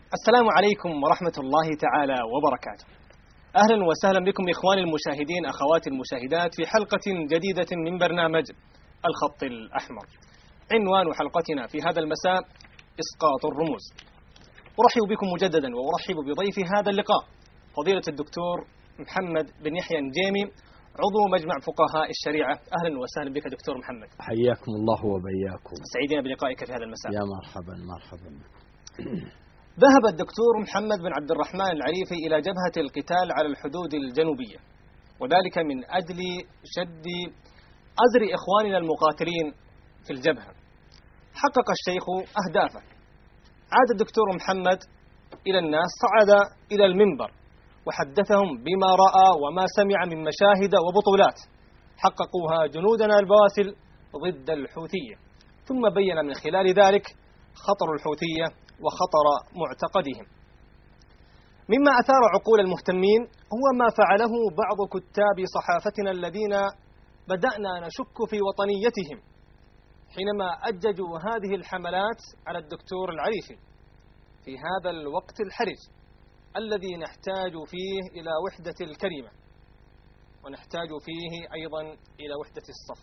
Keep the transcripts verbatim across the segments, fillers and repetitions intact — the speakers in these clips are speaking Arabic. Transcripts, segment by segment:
السلام عليكم ورحمة الله تعالى وبركاته. أهلا وسهلا بكم إخواني المشاهدين أخواتي المشاهدات في حلقة جديدة من برنامج الخط الأحمر. عنوان حلقتنا في هذا المساء إسقاط الرموز. أرحب بكم مجددا وأرحب بضيف هذا اللقاء فضيلة الدكتور محمد بن يحيى النجيمي عضو مجمع فقهاء الشريعة. أهلا وسهلا بك دكتور محمد. حياكم الله وبياكم. سعيدين بلقائك في هذا المساء. يا مرحبا مرحبا. ذهب الدكتور محمد بن عبد الرحمن العريفي إلى جبهة القتال على الحدود الجنوبية، وذلك من أجل شد أزر إخواننا المقاتلين في الجبهة. حقق الشيخ أهدافه. عاد الدكتور محمد إلى الناس، صعد إلى المنبر وحدثهم بما رأى وما سمع من مشاهد وبطولات حققوها جنودنا البواسل ضد الحوثية، ثم بين من خلال ذلك خطر الحوثية وخطر معتقدهم. مما أثار عقول المهتمين هو ما فعله بعض كتاب صحافتنا الذين بدأنا نشك في وطنيتهم حينما أججوا هذه الحملات على الدكتور العريفي في هذا الوقت الحرج الذي نحتاج فيه إلى وحدة الكلمة ونحتاج فيه أيضا إلى وحدة الصف.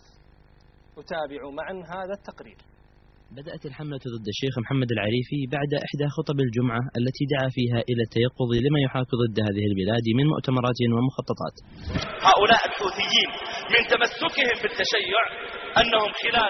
نتابع معا هذا التقرير. بدأت الحملة ضد الشيخ محمد العريفي بعد إحدى خطب الجمعة التي دعا فيها إلى التيقظ لما يحاك ضد هذه البلاد من مؤتمرات ومخططات. هؤلاء الحوثيين من تمسكهم بالتشيع أنهم خلال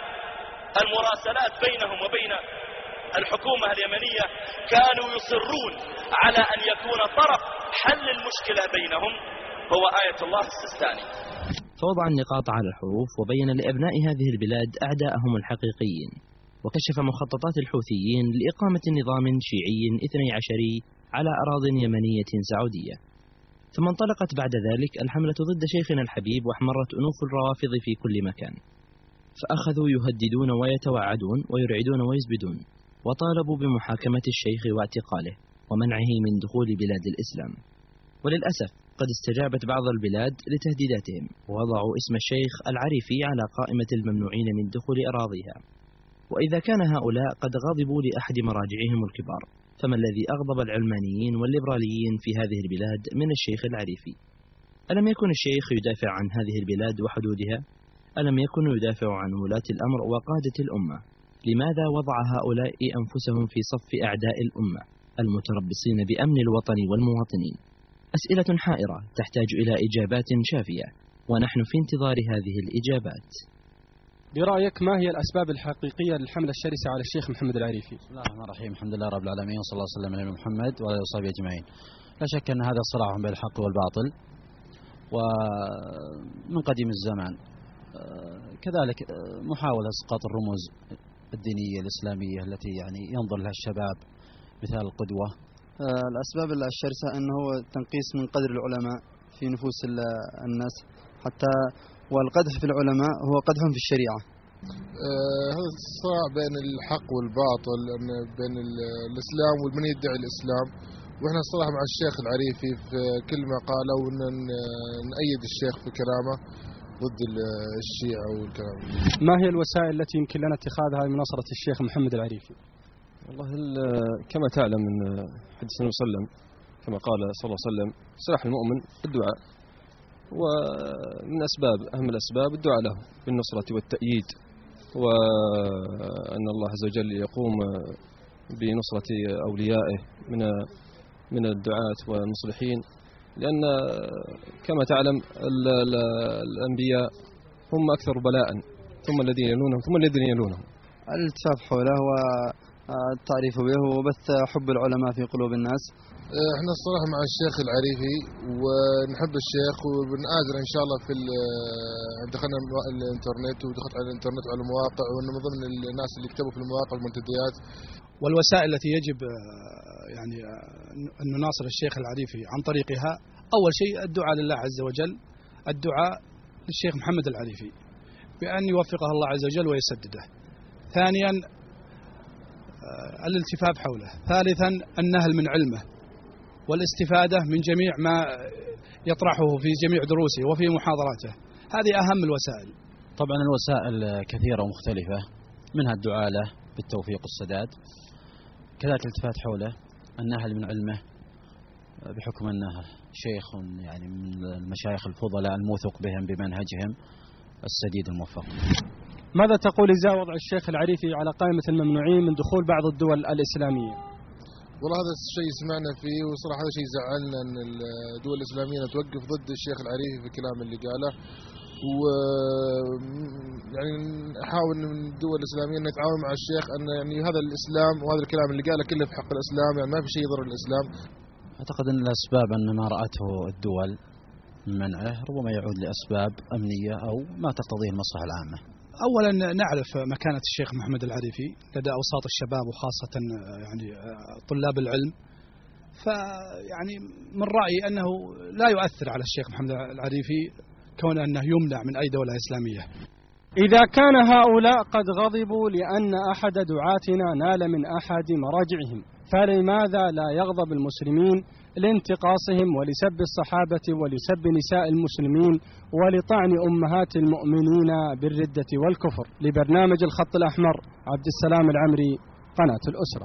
المراسلات بينهم وبين الحكومة اليمنية كانوا يصرون على أن يكون طرف حل المشكلة بينهم هو آية الله السيستاني. فوضع النقاط على الحروف وبين لأبناء هذه البلاد أعداءهم الحقيقيين، وكشف مخططات الحوثيين لإقامة نظام شيعي اثني عشري على أراضٍ يمنية سعودية. ثم انطلقت بعد ذلك الحملة ضد شيخنا الحبيب، واحمرت أنوف الروافض في كل مكان، فأخذوا يهددون ويتوعدون ويرعدون ويزبدون، وطالبوا بمحاكمة الشيخ واعتقاله ومنعه من دخول بلاد الإسلام. وللأسف قد استجابت بعض البلاد لتهديداتهم ووضعوا اسم الشيخ العريفي على قائمة الممنوعين من دخول أراضيها. وإذا كان هؤلاء قد غضبوا لأحد مراجعهم الكبار، فما الذي أغضب العلمانيين والليبراليين في هذه البلاد من الشيخ العريفي؟ ألم يكن الشيخ يدافع عن هذه البلاد وحدودها؟ ألم يكن يدافع عن ولاة الأمر وقادة الأمة؟ لماذا وضع هؤلاء أنفسهم في صف أعداء الأمة المتربصين بأمن الوطن والمواطنين؟ أسئلة حائرة تحتاج إلى إجابات شافية، ونحن في انتظار هذه الإجابات. برأيك ما هي الأسباب الحقيقية للحملة الشرسة على الشيخ محمد العريفي؟ بسم الله الرحمن الرحيم. الحمد لله رب العالمين، وصلى الله وسلم على محمد وعلى آله وصحبه أجمعين. لا شك أن هذا صراع بين الحق والباطل ومن قديم الزمان، كذلك محاولة إسقاط الرموز الدينية الإسلامية التي يعني ينظر لها الشباب مثال القدوة. الأسباب الشرسة أنه تنقيس من قدر العلماء في نفوس الناس، حتى والقدح في العلماء هو قدح في الشريعة. هذا الصراع بين الحق والباطل، بين الإسلام ومن يدعي الإسلام، وإحنا الصراحة مع الشيخ العريفي في كل ما قاله، ونأيد الشيخ في كلامه ضد الشيعة والكلام. ما هي الوسائل التي يمكن لنا اتخاذها لمناصرة الشيخ محمد العريفي؟ والله كما تعلم من حديث النبي صلى الله عليه وسلم، كما قال صلى الله عليه وسلم: سلاح المؤمن الدعاء، ومن أسباب أهم الأسباب الدعاء له بالنصرة والتأييد، وأن الله عز وجل يقوم بنصرة أوليائه من من الدعاة والمصلحين، لأن كما تعلم الأنبياء هم أكثر بلاء، ثم الذين يلونهم ثم الذين يلونهم. الالتفاف حوله والتعريف به وبث حب العلماء في قلوب الناس. احنا الصراحة مع الشيخ العريفي ونحب الشيخ، وبنآزر ان شاء الله في دخلنا الانترنت ودخلت على الانترنت وعلى المواقع، وانه من ضمن الناس اللي يكتبوا في المواقع والمنتديات. والوسائل التي يجب يعني أن نناصر الشيخ العريفي عن طريقها، أول شيء الدعاء لله عز وجل، الدعاء للشيخ محمد العريفي بأن يوفقه الله عز وجل ويسدده. ثانيا الالتفاف حوله. ثالثا النهل من علمه والاستفادة من جميع ما يطرحه في جميع دروسه وفي محاضراته. هذه أهم الوسائل. طبعا الوسائل كثيرة ومختلفة، منها الدعاء له بالتوفيق والسداد، كذلك الالتفات حوله، الناهل من علمه بحكم أنه شيخ يعني من المشايخ الفضلاء الموثوق بهم بمنهجهم السديد الموفق. ماذا تقول إزاء وضع الشيخ العريفي على قائمة الممنوعين من دخول بعض الدول الإسلامية؟ والله هذا الشيء سمعنا فيه، وصراحة هذا شيء زعلنا أن الدول الإسلامية توقف ضد الشيخ العريفي في الكلام اللي قاله، و يعني نحاول من الدول الإسلامية أن نتعاون مع الشيخ أن يعني هذا الإسلام وهذا الكلام اللي قاله كله في حق الإسلام، يعني ما في شيء يضر الإسلام. أعتقد أن الأسباب أن ما رأته الدول من منعه ربما يعود لأسباب أمنية أو ما تقتضيه المصلحة العامة. أولا نعرف مكانة الشيخ محمد العريفي لدى أوساط الشباب وخاصة يعني طلاب العلم، فيعني من رأيي أنه لا يؤثر على الشيخ محمد العريفي كون أنه يمنع من أي دولة إسلامية. إذا كان هؤلاء قد غضبوا لأن أحد دعاتنا نال من أحد مراجعهم، فلماذا لا يغضب المسلمين لانتقاصهم ولسب الصحابة ولسب نساء المسلمين ولطعن أمهات المؤمنين بالردة والكفر؟ لبرنامج الخط الأحمر، عبد السلام العمري، قناة الأسرة.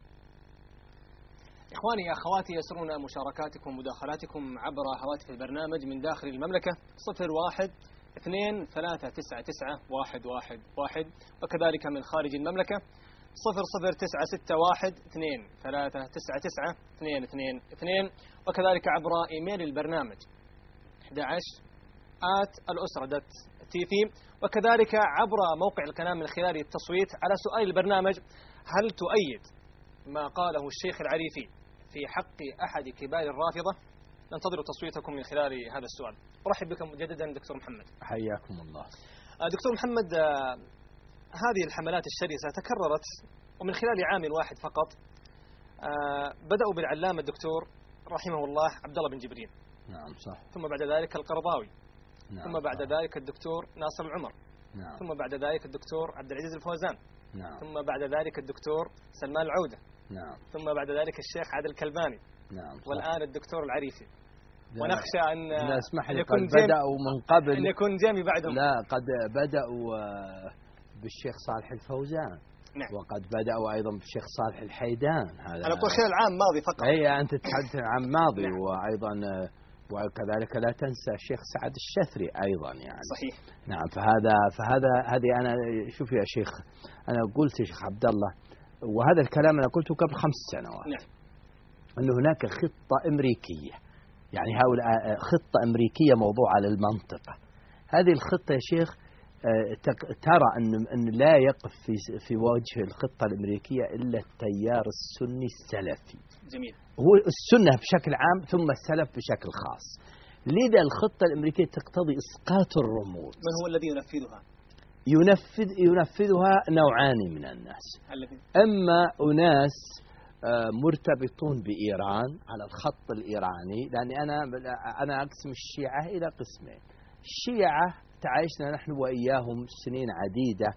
إخواني أخواتي، يسرنا مشاركاتكم ومداخلاتكم عبر هواتف البرنامج من داخل المملكة صفر واحد اثنين ثلاثة تسعة تسعة واحد واحد واحد، وكذلك من خارج المملكة صفر صفر تسعة ستة واحد اثنين ثلاثة تسعة تسعة اثنين اثنين اثنين، وكذلك عبر إيميل البرنامج أحد عشر آت الأسرة دوت تي في، وكذلك عبر موقع القناة من خلال التصويت على سؤال البرنامج: هل تؤيد ما قاله الشيخ العريفي في حق أحد كبار الرافضة؟ ننتظر تصويتكم من خلال هذا السؤال. أرحب بكم مجددا دكتور محمد. حياكم الله. دكتور محمد، هذه الحملات الشرسة تكررت، ومن خلال عام واحد فقط بدأوا بالعلامة الدكتور رحمه الله عبد الله بن جبرين. نعم صح. ثم بعد ذلك القرضاوي. نعم. ثم بعد صح. ذلك الدكتور ناصر العمر. نعم. ثم بعد ذلك الدكتور عبد العزيز الفوزان. نعم. ثم بعد ذلك الدكتور سلمان العودة. نعم. ثم بعد ذلك الشيخ عادل الكلباني. نعم صح. والآن الدكتور العريفي. ونخشى أن لا اسمح لي، يكون قد بدأوا من قبل أن يكون جامي بعدهم. لا، قد بدأوا بالشيخ صالح الفوزان. نعم. وقد بدأوا أيضا بالشيخ صالح الحيدان. هذا أنا أقول خلال العام الماضي فقط. أي أنت تتحدث عن العام الماضي. نعم. وأيضا وكذلك لا تنسى الشيخ سعد الشثري أيضا يعني. صحيح. نعم. فهذا فهذا هذه أنا شوف يا شيخ، أنا قلت يا شيخ عبد الله، وهذا الكلام أنا قلته قبل خمس سنوات. نعم. أنه هناك خطة أمريكية، يعني هؤلاء خطة أمريكية موضوعة للمنطقة. هذه الخطة يا شيخ ترى أن أن لا يقف في في وجه الخطة الأمريكية إلا التيار السني السلفي. جميل. هو السنة بشكل عام ثم السلف بشكل خاص. لذا الخطة الأمريكية تقتضي إسقاط الرموز. من هو الذي ينفذها؟ ينفذ ينفذها نوعان من الناس. الذي أما أناس مرتبطون بإيران على الخط الإيراني، لأني أنا أنا أقسم الشيعة إلى قسمين. الشيعة تعايشنا نحن وإياهم سنين عديدة،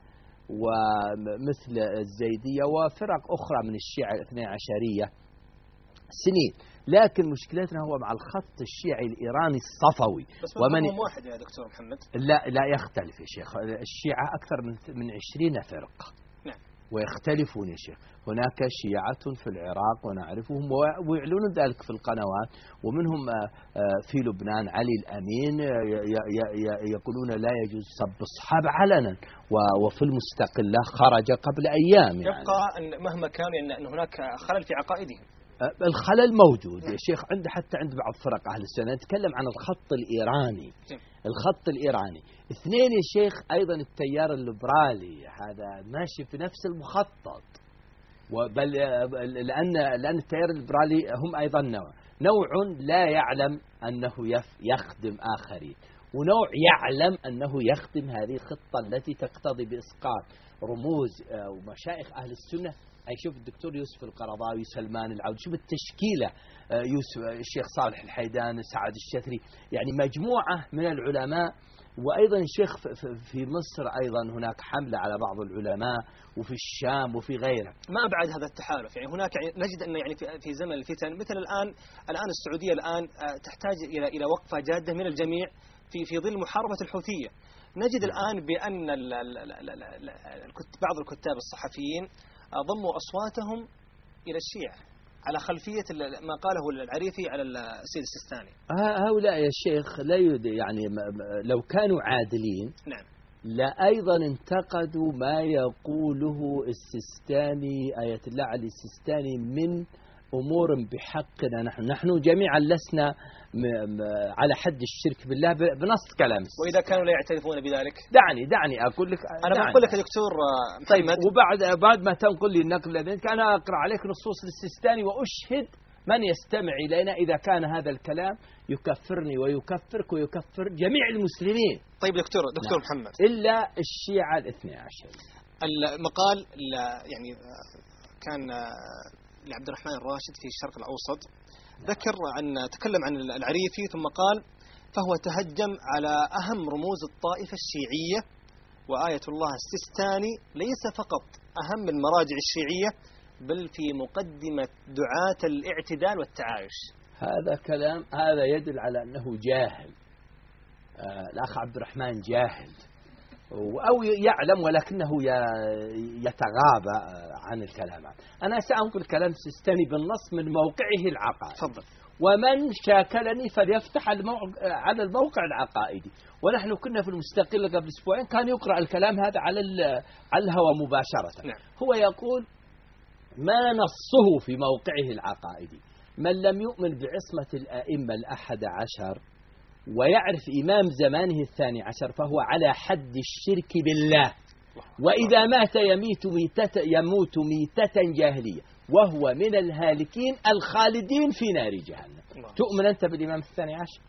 ومثل الزيدية وفرق أخرى من الشيعة الاثني عشرية سنين، لكن مشكلتنا هو مع الخط الشيعي الإيراني الصفوي. بس ومن واحد يا دكتور محمد؟ لا لا يختلف يا شيخ. الشيعة أكثر من من عشرين فرقة. نعم. ويختلفون يا شيخ. هناك شيعة في العراق ونعرفهم ويعلنون ذلك في القنوات، ومنهم في لبنان علي الأمين يقولون لا يجوز سب الصحابة علنا، وفي المستقلة خرج قبل أيام. يعني يبقى أن مهما كان أن هناك خلل في عقائدهم. الخلل موجود يا شيخ عند حتى عند بعض فرق أهل السنة. نتكلم عن الخط الإيراني. الخط الإيراني. اثنين يا شيخ أيضا التيار الليبرالي، هذا ماشي في نفس المخطط. وبل لأن لأن التيار الليبرالي هم أيضا نوع نوع لا يعلم أنه يخدم آخرين، ونوع يعلم أنه يخدم هذه الخطة التي تقتضي بإسقاط رموز ومشايخ أهل السنة. أي شوف الدكتور يوسف القرضاوي، سلمان العود، شوف التشكيلة، يوسف الشيخ صالح الحيدان، سعد الشثري، يعني مجموعة من العلماء. وأيضا الشيخ في مصر أيضا هناك حملة على بعض العلماء، وفي الشام وفي غيره. ما أبعد هذا التحالف، يعني هناك يعني نجد أن يعني في زمن الفتن مثل الآن الآن السعودية الآن تحتاج إلى إلى وقفة جادة من الجميع في في ظل محاربة الحوثية. نجد الآن بأن بعض الكتاب الصحفيين ضموا أصواتهم إلى الشيعة على خلفية ما قاله العريفي على السيد السيستاني. هؤلاء يا شيخ لا يد يعني لو كانوا عادلين نعم لا أيضا انتقدوا ما يقوله السيستاني آية الله علي السيستاني من أمور بحقنا نحن نحن جميعا لسنا على حد الشرك بالله بنص كلام. وإذا كانوا لا يعترفون بذلك دعني دعني أقول لك أنا دعني. بقول لك يا دكتور محمد طيب وبعد بعد ما تنقل لي النقل لديك أنا أقرأ عليك نصوص السيستاني وأشهد من يستمع إلينا إذا كان هذا الكلام يكفرني ويكفرك ويكفر جميع المسلمين. طيب دكتور دكتور نعم. محمد إلا الشيعة الاثني عشر. المقال يعني كان لعبد الرحمن الراشد في الشرق الأوسط ذكر عن تكلم عن العريفي ثم قال فهو تهجم على أهم رموز الطائفة الشيعية وآية الله السيستاني ليس فقط أهم المراجع الشيعية بل في مقدمة دعاة الاعتدال والتعايش. هذا كلام هذا يدل على أنه جاهل. آه الأخ عبد الرحمن جاهل أو يعلم ولكنه يتغاضى عن الكلام. أنا سأنقل كلام السيستاني بالنص من موقعه العقائدي. تفضل. ومن شاكلني فليفتح على الموقع العقائدي. ونحن كنا في المستقل قبل أسبوعين كان يقرأ الكلام هذا على على الهواء مباشرة. نعم. هو يقول ما نصه في موقعه العقائدي من لم يؤمن بعصمة الأئمة الأحد عشر ويعرف إمام زمانه الثاني عشر فهو على حد الشرك بالله وإذا مات يميت ميتة يموت ميتة جاهلية وهو من الهالكين الخالدين في نار جهنم. تؤمن أنت بالإمام الثاني عشر؟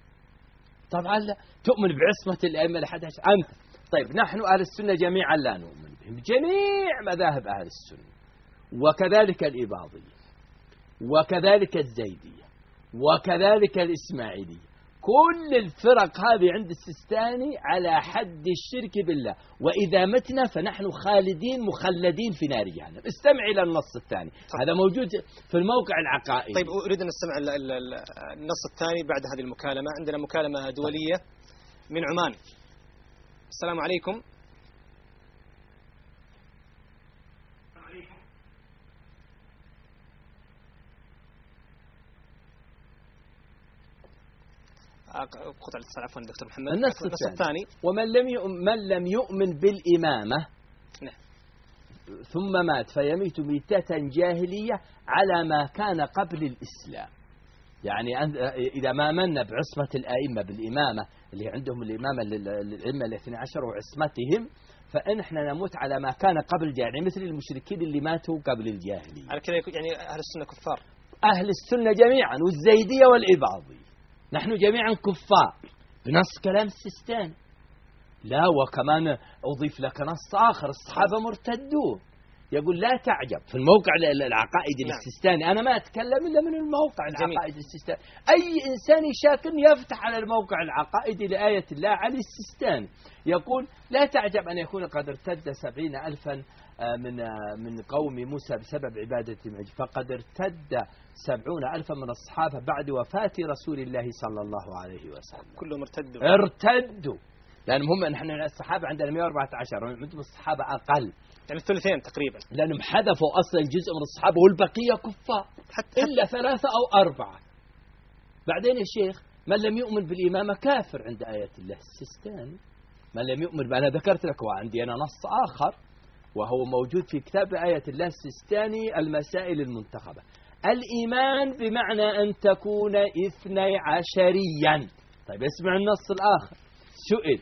طبعا لا. تؤمن بعصمة الأئمة الأحد عشر أنت. طيب نحن أهل السنة جميعا لا نؤمن بهم جميع مذاهب أهل السنة وكذلك الإباضية وكذلك الزيدية وكذلك الإسماعيلية كل الفرق هذه عند السيستاني على حد الشرك بالله وإذا متنا فنحن خالدين مخلدين في نار جهنم. استمع إلى النص الثاني. طيب. هذا موجود في الموقع العقائدي. طيب أريد أن نستمع النص الثاني بعد هذه المكالمة. عندنا مكالمة دولية من عمان. السلام عليكم. قطع الاتصال عفوا دكتور محمد. النص الثاني ومن لم يؤمن من لم يؤمن بالإمامة نعم. ثم مات فيميت ميتة جاهلية على ما كان قبل الإسلام. يعني إذا ما آمنا بعصمة الأئمة بالإمامة اللي عندهم الإمامة للأئمة الاثني عشر وعصمتهم فإن نموت على ما كان قبل يعني مثل المشركين اللي ماتوا قبل الجاهلية. على كذا يعني أهل السنة كفار. أهل السنة جميعا والزيدية والإباضية نحن جميعا كفار بنص كلام السيستاني. لا وكمان أضيف لك نص آخر الصحابة مرتدون يقول لا تعجب في الموقع العقائدي نعم. السيستاني. أنا ما أتكلم إلا من الموقع العقائدي السيستاني. أي إنسان شاك يفتح على الموقع العقائدي لآية الله علي السيستاني يقول لا تعجب أن يكون قد ارتد سبعين ألفا من من قوم موسى بسبب عبادة المعج فقد ارتد سبعون ألفا من الصحابة بعد وفاة رسول الله صلى الله عليه وسلم. كلهم ارتدوا ارتدوا لأنهم هم نحن الصحابة عندنا مئة وأربعة عشر عندهم الصحابة أقل يعني الثلثين تقريبا لأنهم حذفوا أصلا جزء من الصحابة والبقية كفار حتى إلا ثلاثة أو أربعة. بعدين يا شيخ من لم يؤمن بالإمامة كافر عند آية الله السيستاني. من لم يؤمن أنا ذكرت لك وعندي أنا نص آخر وهو موجود في كتاب آية الله السيستاني المسائل المنتخبة. الإيمان بمعنى أن تكون اثني عشريا. طيب اسمع النص الآخر. سئل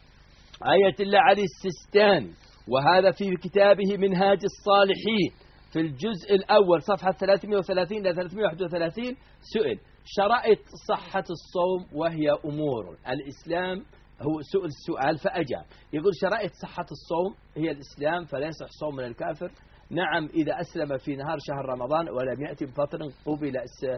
آية الله علي السيستاني وهذا في كتابه منهاج الصالحين في الجزء الأول صفحة ثلاثمئة وثلاثين إلى ثلاثمئة وواحد وثلاثين سئل شرائط صحة الصوم وهي أمور الإسلام. هو سئل السؤال فأجاب يقول شرائط صحة الصوم هي الإسلام فلا يصح صوم من الكافر. نعم إذا أسلم في نهار شهر رمضان ولم يأتي بفطر قبل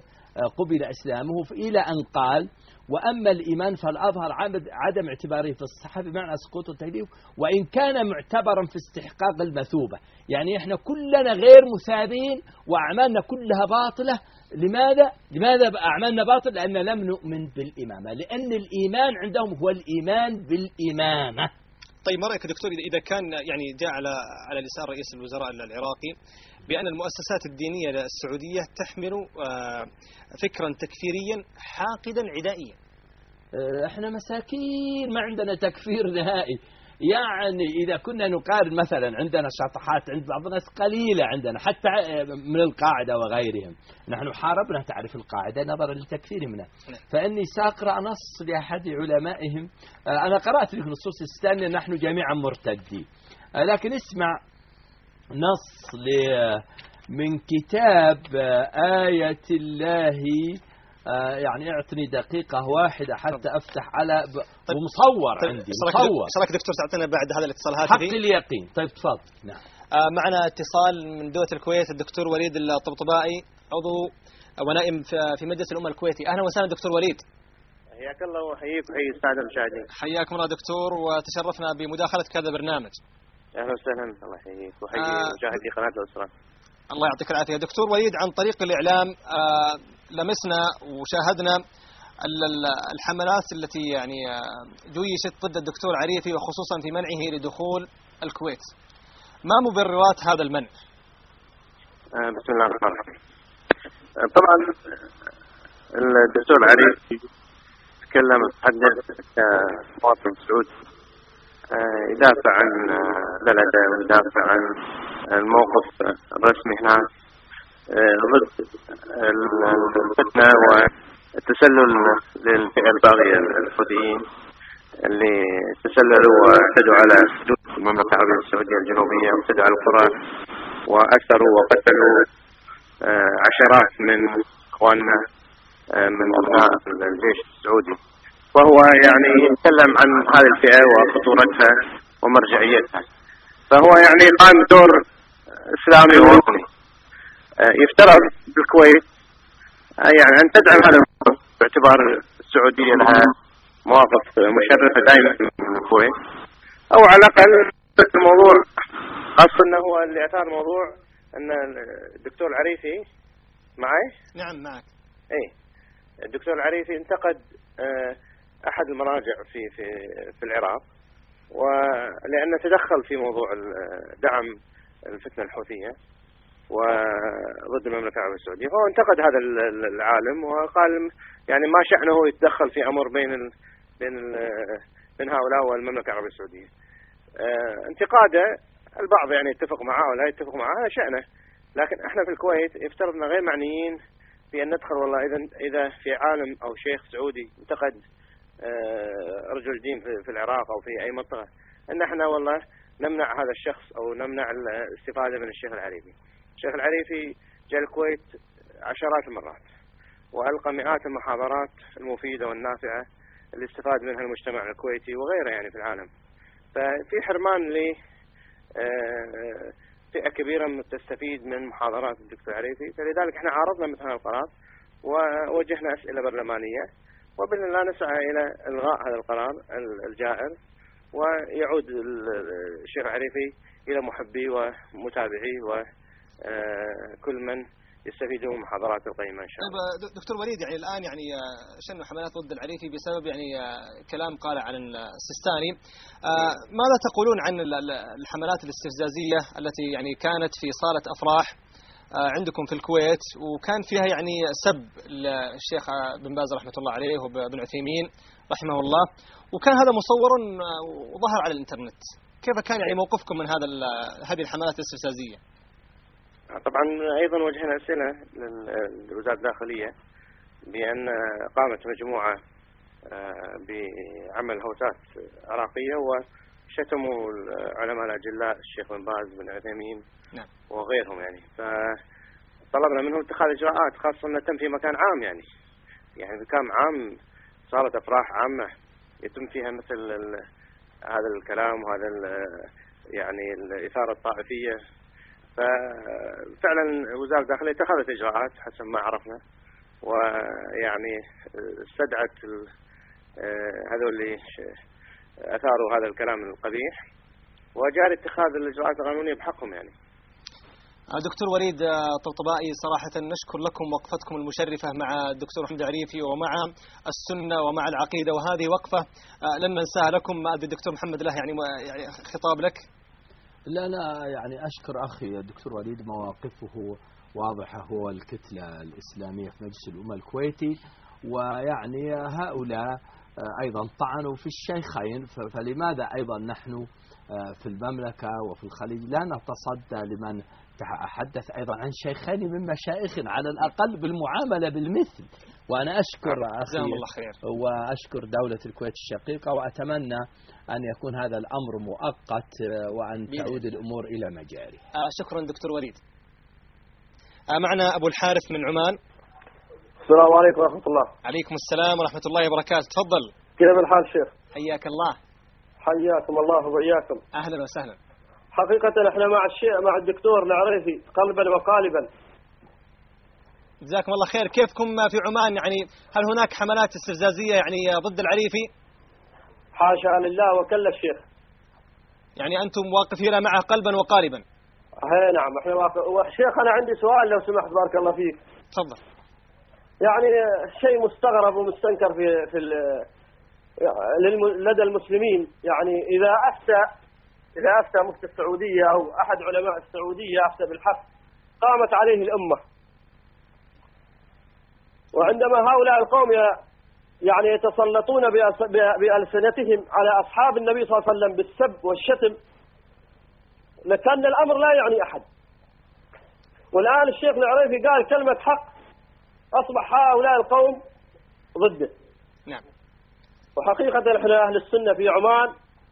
قبل إسلامه إلى أن قال وأما الإيمان فالأظهر عدم اعتباره في الصحة بمعنى سقوط التكليف وإن كان معتبرا في استحقاق المثوبة. يعني إحنا كلنا غير مثابين وأعمالنا كلها باطلة. لماذا؟ لماذا أعمالنا باطل؟ لأن لم نؤمن بالإمامة لأن الإيمان عندهم هو الإيمان بالإمامة. طيب ما رأيك دكتور إذا كان يعني جاء على على لسان رئيس الوزراء العراقي بأن المؤسسات الدينية السعودية تحمل فكرا تكفيريا حاقدا عدائيا؟ احنا مساكين ما عندنا تكفير نهائي. يعني إذا كنا نقارن مثلا عندنا شطحات عند بعض الناس قليلة عندنا حتى من القاعدة وغيرهم. نحن حاربنا تعرف القاعدة نظرا لتكفيرهم منها. فإني سأقرأ نص لأحد علمائهم، أنا قرأت في النصوص الثانية نحن جميعا مرتدين، لكن اسمع نص من كتاب آية الله. آه يعني اعطني دقيقة واحدة حتى افتح على ب... طيب ومصور طيب عندي مصور. شرك دكتور تعطينا بعد هذا الاتصال هاتفي حق اليقين. طيب تفضل. نعم. آه معنا اتصال من دولة الكويت الدكتور وليد الطبطبائي عضو ونائم في مجلس الأمة الكويتي. أهلا وسهلا دكتور وليد. حياك الله وحييك وحيي السادة المشاهدين. حياكم الله دكتور وتشرفنا بمداخلتك هذا البرنامج. أهلا وسهلا. الله يحييك وحيي آه مشاهدي قناة الأسرة. الله يعطيك العافية دكتور وليد. عن طريق الإعلام آه لمسنا وشاهدنا الحملات التي يعني جيشت ضد الدكتور عريفي وخصوصا في منعه لدخول الكويت. ما مبررات هذا المنع؟ بسم الله الرحمن الرحيم. طبعا الدكتور عريفي تكلم تحدث كمواطن سعودي يدافع عن بلده ويدافع عن الموقف الرسمي هناك ضد الفتنة والتسلل للفئة الباغية الحوثيين اللي تسللوا واعتدوا على حدود المملكة العربية السعودية الجنوبية واعتدوا على القرى وأسروا وقتلوا عشرات من إخواننا من أبناء الجيش السعودي. وهو يعني يتكلم عن هذه الفئة وخطورتها ومرجعيتها. فهو يعني قام دور إسلامي ووطني. يفترض بالكويت يعني أن تدعم هذا الموقف باعتبار السعودية لها مواقف مشرفة دائما من الكويت، أو على الأقل الموضوع خاصة أنه هو اللي أثار موضوع أن الدكتور العريفي معي؟ نعم معك. إيه الدكتور العريفي انتقد أحد المراجع في في في العراق ولأنه تدخل في موضوع دعم الفتنة الحوثية وضد المملكة العربية السعودية. فهو انتقد هذا العالم وقال يعني ما شأنه يتدخل في أمر بين ال بين ال بين هؤلاء والمملكة العربية السعودية. اه انتقاده البعض يعني يتفق معه ولا يتفق معه هذا شأنه، لكن احنا في الكويت يفترضنا غير معنيين في أن ندخل والله إذا إذا في عالم أو شيخ سعودي انتقد اه رجل دين في العراق أو في أي منطقة أن احنا والله نمنع هذا الشخص أو نمنع الاستفادة من الشيخ العريفي. الشيخ العريفي جاء الكويت عشرات المرات وألقى مئات المحاضرات المفيدة والنافعة اللي استفاد منها المجتمع الكويتي وغيره يعني في العالم. ففي حرمان ل فئة كبيرة تستفيد من محاضرات الدكتور عريفي، فلذلك احنا عارضنا مثل هذا القرار ووجهنا أسئلة برلمانية وبإذن الله نسعى إلى إلغاء هذا القرار الجائر ويعود الشيخ عريفي إلى محبي ومتابعي وكل من يستفيدون من محاضرات القيمة إن شاء الله. دكتور وليد يعني الآن يعني شنوا حملات ضد العريفي بسبب يعني كلام قال عن السيستاني. ماذا تقولون عن الحملات الاستفزازية التي يعني كانت في صالة أفراح عندكم في الكويت وكان فيها يعني سب الشيخ بن باز رحمة الله عليه وابن عثيمين رحمه الله، وكان هذا مصور وظهر على الإنترنت. كيف كان يعني موقفكم من هذا هذه الحملات الاستفزازية؟ طبعا أيضا وجهنا أسئلة للوزارة الداخلية بأن قامت مجموعة بعمل هوسات عراقية وشتموا العلماء الأجلاء الشيخ بن باز بن عثيمين نعم. وغيرهم يعني. فطلبنا منهم اتخاذ إجراءات خاصة أنه تم في مكان عام يعني يعني مكان عام صارت أفراح عامة يتم فيها مثل هذا الكلام وهذا يعني الإثارة الطائفية. ففعلا وزارة الداخلية اتخذت إجراءات حسب ما عرفنا ويعني استدعت هذول اللي أثاروا هذا الكلام القبيح وجاري اتخاذ الإجراءات القانونية بحقهم يعني. دكتور وليد طبطبائي، صراحة نشكر لكم وقفتكم المشرفة مع الدكتور محمد العريفي ومع السنة ومع العقيدة، وهذه وقفة لن ننساها لكم. ما أدري الدكتور محمد له يعني يعني خطاب لك. لا أنا يعني أشكر أخي الدكتور وليد، مواقفه واضحة، هو الكتلة الإسلامية في مجلس الأمة الكويتي، ويعني هؤلاء أيضا طعنوا في الشيخين، فلماذا أيضا نحن في المملكة وفي الخليج لا نتصدى لمن تحدث أيضا عن شيخين من مشايخنا على الأقل بالمعاملة بالمثل. وأنا أشكر أخي وأشكر دولة الكويت الشقيقة، وأتمنى أن يكون هذا الأمر مؤقت وأن تعود الأمور إلى مجاريها. شكرا دكتور وليد. معنا أبو الحارث من عمان. السلام عليكم ورحمة الله. عليكم السلام ورحمة الله وبركاته، تفضل. كيف الحال شيخ؟ حياك الله. حياكم الله وإياكم. أهلا وسهلا. حقيقة احنا مع الشيء مع الدكتور العريفي قلبا وقالبا. جزاكم الله خير. كيفكم في عمان؟ يعني هل هناك حملات استفزازية يعني ضد العريفي؟ حاشا لله وكل الشيخ. يعني أنتم واقفين معه قلبا وقالبا؟ هي نعم احنا واقف. وشيخ أنا عندي سؤال لو سمحت بارك الله فيك. تفضل. يعني شيء مستغرب ومستنكر في في لدى المسلمين، يعني إذا أفتى إذا أفتى مفتي السعودية أو أحد علماء السعودية أفتى بالحق قامت عليه الأمة، وعندما هؤلاء القوم يعني يتسلطون بألسنتهم على أصحاب النبي صلى الله عليه وسلم بالسب والشتم لكان الأمر لا يعني أحد. والآن الشيخ العريفي قال كلمة حق أصبح هؤلاء القوم ضده. نعم. وحقيقة احنا أهل السنة في عمان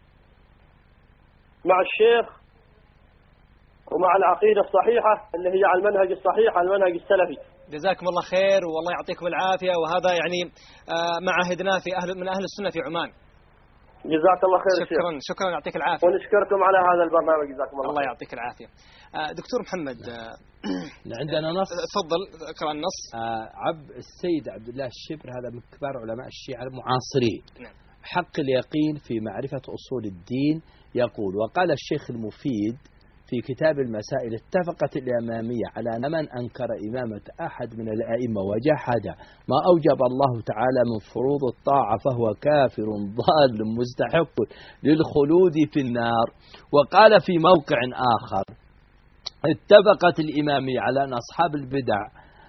مع الشيخ ومع العقيدة الصحيحة اللي هي على المنهج الصحيح، على المنهج السلفي. جزاكم الله خير والله يعطيكم العافية، وهذا يعني ما عهدناه في أهل من أهل السنة في عمان. جزاك الله خير. شكرا الشيخ. شكرا يعطيك العافية. ونشكركم على هذا البرنامج. جزاكم الله. الله يعطيك العافية. دكتور محمد عندنا نص. تفضل اقرأ النص. عب السيد عبد الله الشبر هذا من كبار علماء الشيعة المعاصرين. نعم. حق اليقين في معرفة أصول الدين يقول: وقال الشيخ المفيد في كتاب المسائل: اتفقت الإمامية على أن من أنكر إمامة أحد من الأئمة وجحد ما أوجب الله تعالى من فروض الطاعة فهو كافر ضال مستحق للخلود في النار. وقال في موقع آخر: اتفقت الإمامية على أن أصحاب البدع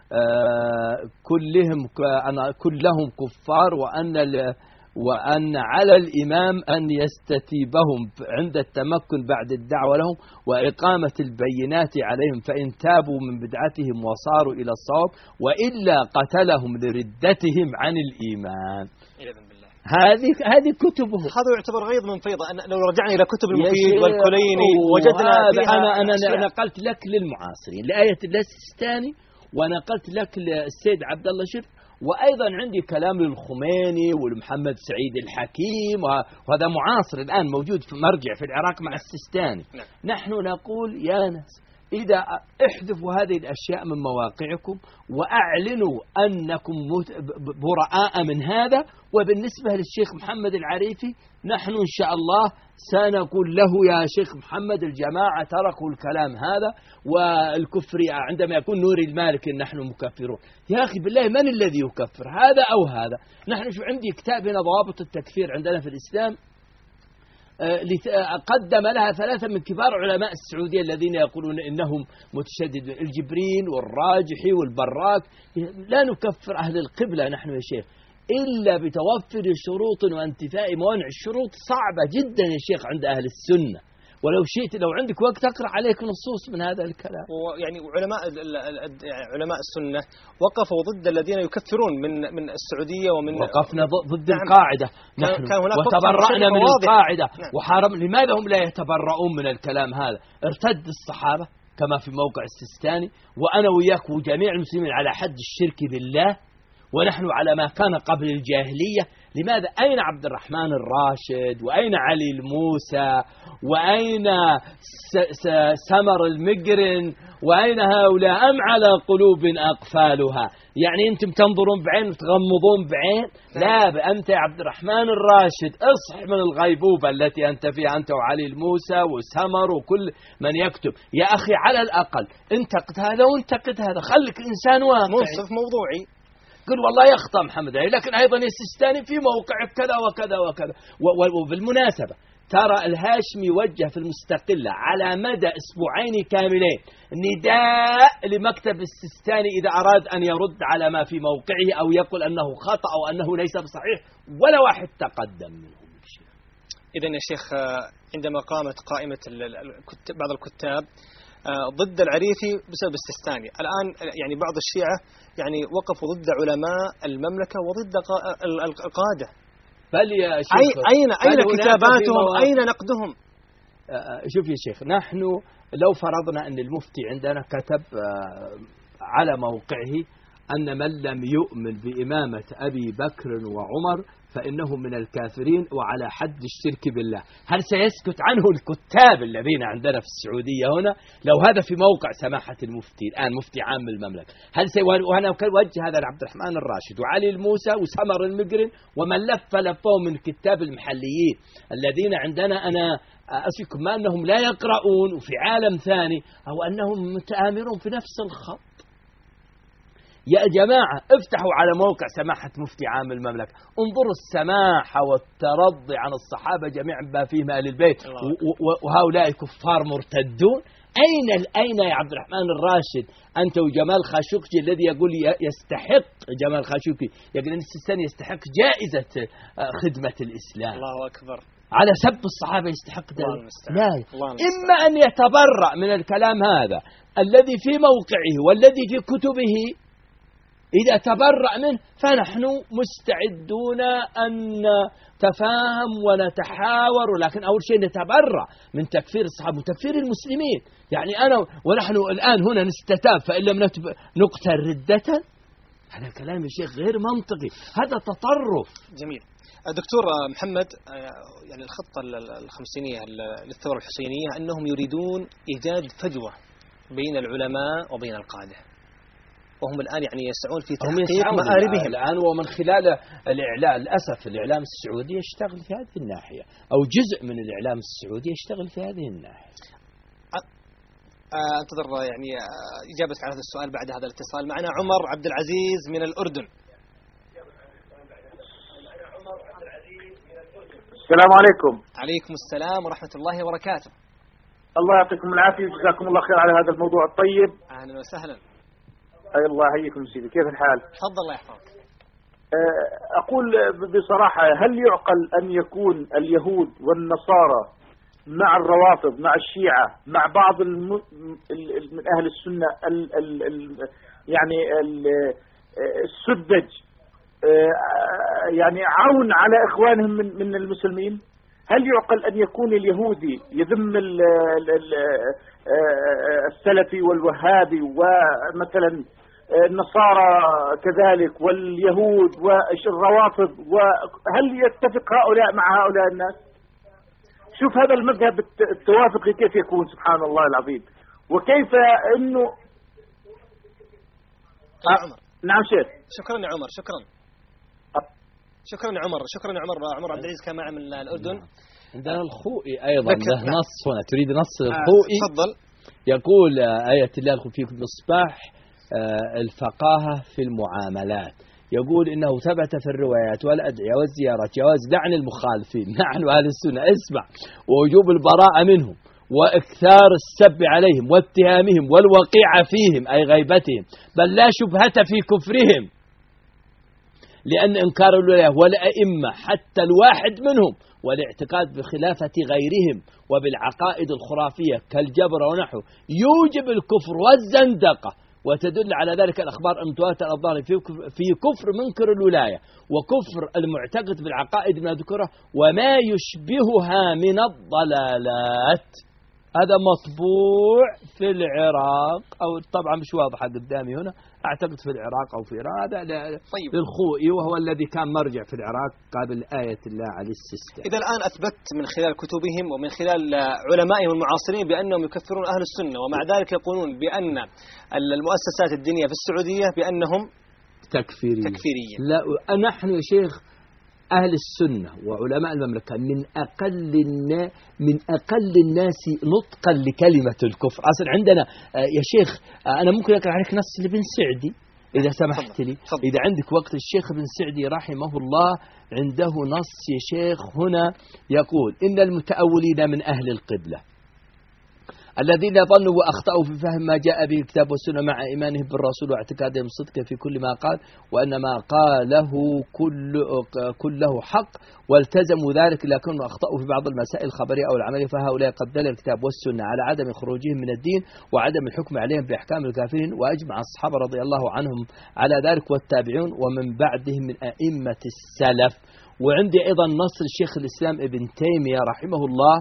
كلهم كلهم كفار، وأن وأن على الإمام أن يستتيبهم عند التمكن بعد الدعوة لهم وإقامة البينات عليهم، فإن تابوا من بدعتهم وصاروا إلى الصواب، وإلا قتلهم لردتهم عن الإيمان. هذه هذه كتبه. هذا يعتبر غيظ من فيضة. لو رجعنا إلى كتب المفيد والكليني وجدنا فيها أنا أنا نقلت لك للمعاصرين لآية السيستاني، ونقلت لك للسيد عبد الله شبر، وأيضا عندي كلام للخميني ولمحمد سعيد الحكيم، وهذا معاصر الآن موجود في مرجع في العراق مع السيستاني. نحن نقول يا ناس إذا احذفوا هذه الأشياء من مواقعكم وأعلنوا أنكم براء من هذا. وبالنسبة للشيخ محمد العريفي نحن إن شاء الله سنقول له: يا شيخ محمد الجماعة تركوا الكلام هذا، والكفر عندما يكون نوري المالكي نحن مكفرون. يا أخي بالله من الذي يكفر، هذا أو هذا؟ نحن شو عندي كتاب هنا ضوابط التكفير عندنا في الإسلام، قدم لها ثلاثة من كبار علماء السعودية الذين يقولون إنهم متشددون: الجبرين والراجحي والبراك. لا نكفر أهل القبلة نحن يا شيخ إلا بتوفر شروط وانتفاء موانع. الشروط صعبة جدا يا شيخ عند أهل السنة، ولو شئت لو عندك وقت أقرأ عليك نصوص من هذا الكلام. ويعني علماء علماء السنة وقفوا ضد الذين يكفرون من من السعودية ومن وقفنا ضد القاعدة نحن وتبرأنا من القاعدة وحارم. لماذا هم لا يتبرؤون من الكلام هذا؟ ارتد الصحابة كما في موقع السيستاني، وأنا وياك وجميع المسلمين على حد الشرك بالله، ونحن على ما كان قبل الجاهلية. لماذا؟ أين عبد الرحمن الراشد، وأين علي الموسى، وأين سمر المقرن، وأين هؤلاء أم على قلوب أقفالها؟ يعني أنتم تنظرون بعين وتغمضون بعين؟ لا، أنت يا عبد الرحمن الراشد اصح من الغيبوبة التي أنت فيها، أنت وعلي الموسى وسمر وكل من يكتب. يا أخي على الأقل انتقد هذا وانتقد هذا، خليك إنسان واقعي منصف موضوعي. قل والله يخطأ محمد علي، لكن أيضا السيستاني في موقع كذا وكذا وكذا. وبالمناسبة ترى الهاشمي وجه في المستقلة على مدى أسبوعين كاملين نداء لمكتب السيستاني إذا أراد أن يرد على ما في موقعه أو يقول أنه خطأ أو أنه ليس بصحيح، ولا واحد تقدم منهم. إذن يا شيخ عندما قامت قائمة بعض الكتاب ضد العريفي بسبب السيستاني، الآن يعني بعض الشيعة يعني وقفوا ضد علماء المملكة وضد القادة. بل يا شيخ أين أين كتاباتهم؟ أين نقدهم؟ شوف يا شيخ، نحن لو فرضنا أن المفتي عندنا كتب على موقعه أن من لم يؤمن بإمامة أبي بكر وعمر فإنه من الكافرين وعلى حد الشرك بالله، هل سيسكت عنه الكتاب الذين عندنا في السعودية هنا لو هذا في موقع سماحة المفتي الآن مفتي عام المملكة؟ هل سي... وأنا أوجه هذا لعبد الرحمن الراشد وعلي الموسى وسمر المقرن ومن لف لفه من كتاب المحليين الذين عندنا. أنا أشك ما أنهم لا يقرؤون وفي عالم ثاني أو أنهم متآمرون في نفس الخط. يا جماعة افتحوا على موقع سماحة مفتي عام المملكة، انظروا السماحة والترضي عن الصحابة جميعا ما فيهم آل البيت وهؤلاء كفار مرتدون. أين أين يا عبد الرحمن الراشد أنت وجمال خاشقجي الذي يقول يستحق جمال خاشقجي يقول أن السيستاني يستحق جائزة خدمة الإسلام؟ الله أكبر. على سب الصحابة يستحق ذلك؟ لا، إما أن يتبرأ من الكلام هذا الذي في موقعه والذي في كتبه، إذا تبرأ منه فنحن مستعدون أن نتفاهم ونتحاور، ولكن أول شيء نتبرأ من تكفير الصحابة وتكفير المسلمين. يعني أنا ونحن الآن هنا نستتاب فإن لم نقتل ردة، هذا كلام يا شيخ غير منطقي، هذا تطرف. جميل. دكتور محمد، يعني الخطة الخمسينية للثورة الحسينية أنهم يريدون إيجاد فجوة بين العلماء وبين القادة، وهم الآن يعني يسعون في تحقيق مآربهم الآن، ومن خلال الإعلام للأسف الإعلام السعودي يشتغل في هذه الناحية، أو جزء من الإعلام السعودي يشتغل في هذه الناحية. أنتظر يعني إجابة على هذا السؤال بعد هذا الاتصال. معنا عمر عبد العزيز من الأردن. السلام عليكم. عليكم السلام ورحمة الله وبركاته. الله يعطيكم العافية وجزاكم الله خير على هذا الموضوع الطيب. أهلا وسهلا. أي الله يحييكم سيدي، كيف الحال؟ تفضل الله يحفظك. أقول بصراحة، هل يعقل أن يكون اليهود والنصارى مع الروافض مع الشيعة مع بعض الم... من أهل السنة ال... ال... ال... يعني ال... السدج يعني عون على إخوانهم من من المسلمين؟ هل يعقل أن يكون اليهودي يذم ال... ال... السلفي والوهابي ومثلا النصارى كذلك واليهود والروافض، وهل يتفق هؤلاء مع هؤلاء الناس؟ شوف هذا المذهب التوافقي كيف يكون، سبحان الله العظيم. وكيف انه يا عمر. نعم شيخ. شكرا يا عمر. شكرا شكرا يا عمر. شكرا يا عمر. عمر عبد العزيز كان معي من الأردن. عندنا الخوئي أيضا له نص هنا، تريد نص الخوئي؟ تفضل. يقول آية الله في مصباح الفقاهة في المعاملات، يقول إنه ثبت في الروايات والأدعية والزيارات جواز لعن المخالفين نحن أهل السنة، اسمع، ووجوب البراءة منهم وإكثار السب عليهم واتهامهم والوقيعة فيهم أي غيبتهم، بل لا شبهة في كفرهم، لأن إنكار الولاية والأئمة حتى الواحد منهم والاعتقاد بخلافة غيرهم وبالعقائد الخرافية كالجبر ونحو يوجب الكفر والزندقة، وتدل على ذلك الأخبار المتواترة الظاهرة في كفر منكر الولاية وكفر المعتقد بالعقائد ما ذكره وما يشبهها من الضلالات. هذا مطبوع في العراق، أو طبعا مش واضحة قدامي هنا، أعتقد في العراق أو في إيران. هذا طيب. للخوئي، وهو الذي كان مرجع في العراق قبل آية الله عليه السيستم. إذا الآن أثبت من خلال كتبهم ومن خلال علمائهم المعاصرين بأنهم يكفرون أهل السنة، ومع ذلك يقولون بأن المؤسسات الدينية في السعودية بأنهم تكفيرية. تكفيرية. لا، نحن يا شيخ أهل السنة وعلماء المملكة من أقل من أقل الناس نطقا لكلمة الكفر. أصلا عندنا يا شيخ، أنا ممكن أقرأ عليك نص لابن سعدي إذا سمحت لي، إذا عندك وقت. الشيخ ابن سعدي رحمه الله عنده نص يا شيخ هنا يقول: إن المتأولين من أهل القبلة الذين ظنوا وأخطأوا في فهم ما جاء به الكتاب والسنة مع إيمانهم بالرسول واعتقادهم صدقا في كل ما قال، وأن ما قاله كل كله حق، والتزموا ذلك لكنهم أخطأوا في بعض المسائل الخبرية أو العملية، فهؤلاء قد دل الكتاب والسنة على عدم خروجهم من الدين وعدم الحكم عليهم بأحكام الكافرين، وأجمع الصحابة رضي الله عنهم على ذلك والتابعون ومن بعدهم من أئمة السلف. وعندي أيضا نص الشيخ الإسلام ابن تيمية رحمه الله.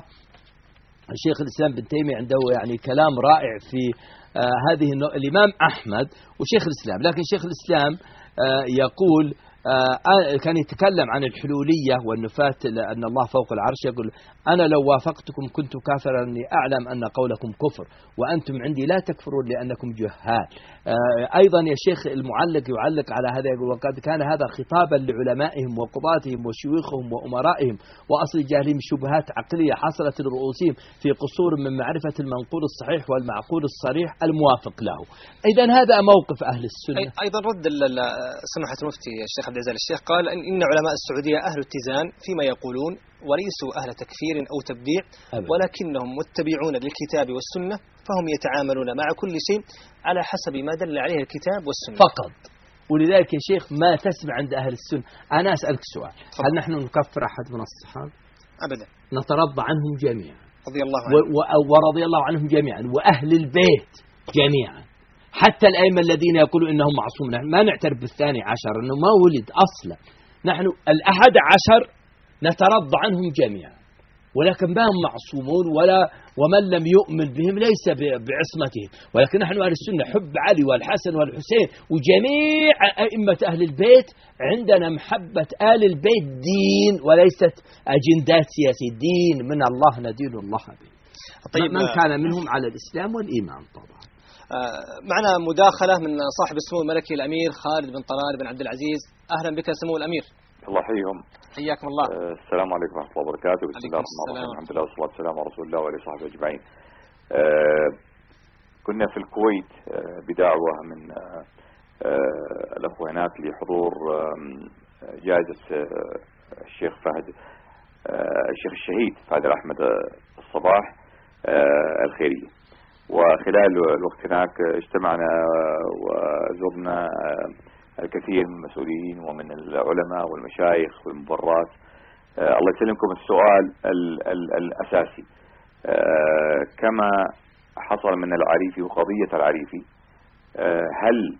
الشيخ الإسلام ابن تيمية عنده يعني كلام رائع في آه هذه الإمام أحمد وشيخ الإسلام، لكن شيخ الإسلام آه يقول آه كان يتكلم عن الحلولية والنفاة أن الله فوق العرش، يقول: أنا لو وافقتكم كنت كافرا أني أعلم أن قولكم كفر وأنتم عندي لا تكفرون لأنكم جهال. آه أيضا يا شيخ المعلق يعلق على هذا يقول: وقد كان هذا خطابا لعلمائهم وقضاتهم وشيوخهم وأمرائهم وأصل جهلهم شبهات عقلية حصلت لرؤوسهم في قصور من معرفة المنقول الصحيح والمعقول الصريح الموافق له. إذا هذا موقف أهل السنة. أيضا رد سماحة المفتي الشيخ عبد العزيز الشيخ قال إن علماء السعودية أهل اتزان فيما يقولون وليسوا أهل تكفير أو تبديع أبدا، ولكنهم متبعون للكتاب والسنة، فهم يتعاملون مع كل شيء على حسب ما دل عليه الكتاب والسنة فقط. ولذلك يا شيخ ما تسمع عند أهل السنة. أنا أسألك سؤال: هل نحن نكفر أحد من الصحابة؟ أبدا. نترضى عنهم جميعا رضي الله عنهم ورضي الله عنهم جميعا، وأهل البيت جميعا، حتى الأئمة الذين يقولوا إنهم معصومون. ما نعترف بالثاني عشر أنه ما ولد أصلا. نحن الأحد عشر نترضى عنهم جميعا، ولكن ما هم معصومون، ولا ومن لم يؤمن بهم ليس بعصمتهم. ولكن نحن أهل السنة حب علي والحسن والحسين وجميع أئمة أهل البيت، عندنا محبة آل البيت دين وليست أجندات سياسية، دين من الله ندين الله به. طيب من كان منهم على الإسلام والإيمان طبعا. معنا مداخلة من صاحب السمو الملكي الأمير خالد بن طلال بن عبد العزيز. أهلا بك سمو الأمير. الله يحييهم. حياكم الله. أه السلام عليكم ورحمة الله وبركاته. بسم الله الرحمن الرحيم. الحمد لله والصلاة والسلام على رسول الله وعلى آله وصحبه أجمعين. أه كنا في الكويت أه بدعوة من أه أه الأخوة هناك لحضور أه جائزة أه الشيخ فهد أه الشيخ الشهيد فهد أحمد الصباح أه الخيرية. وخلال الوقت هناك اجتمعنا وزرنا الكثير من المسؤولين ومن العلماء والمشايخ والمبرات. الله يسلمكم. السؤال ال ال الأساسي كما حصل من العريفي وقضية العريفي، هل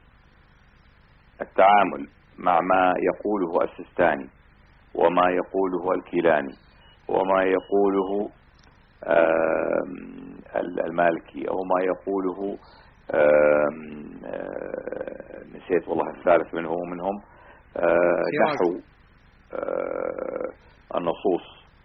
التعامل مع ما يقوله السستاني وما يقوله الكيلاني وما يقوله المالكي أو ما يقوله نسيت والله الثالث منهم منهم نحو النصوص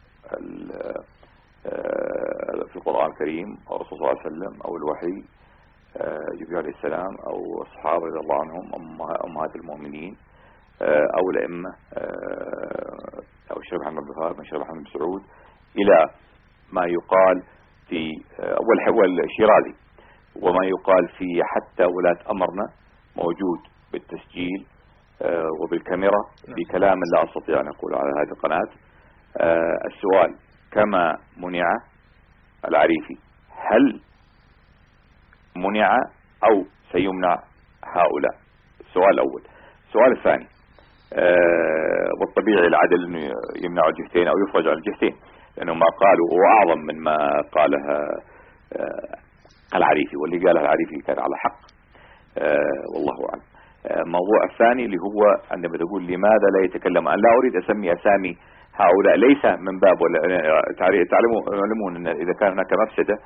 في القرآن الكريم أو الرسول صلى الله عليه وسلم أو الوحي جبريل عليه السلام أو الصحابة رضي الله عنهم أمهات المؤمنين أو الأئمة أو الشيخ محمد بن وهاب الشيخ محمد بن سعود إلى ما يقال في والشيرازي وما يقال في حتى ولاة أمرنا موجود بالتسجيل وبالكاميرا بكلام لا أستطيع أن أقول على هذه القناة. السؤال: كما منع العريفي، هل منع أو سيمنع هؤلاء؟ السؤال الأول. السؤال الثاني: والطبيعي العدل أنه يمنع الجهتين أو يفرج على الجهتين، لأنه ما قالوا وأعظم من ما قالها العريفي، واللي قالها العريفي كان على حق والله أعلم. الموضوع الثاني اللي هو عندما تقول لماذا لا يتكلم، أنا لا أريد أسمي أسامي هؤلاء ليس من باب ولا تعلمون أن إذا كان هناك مفسدة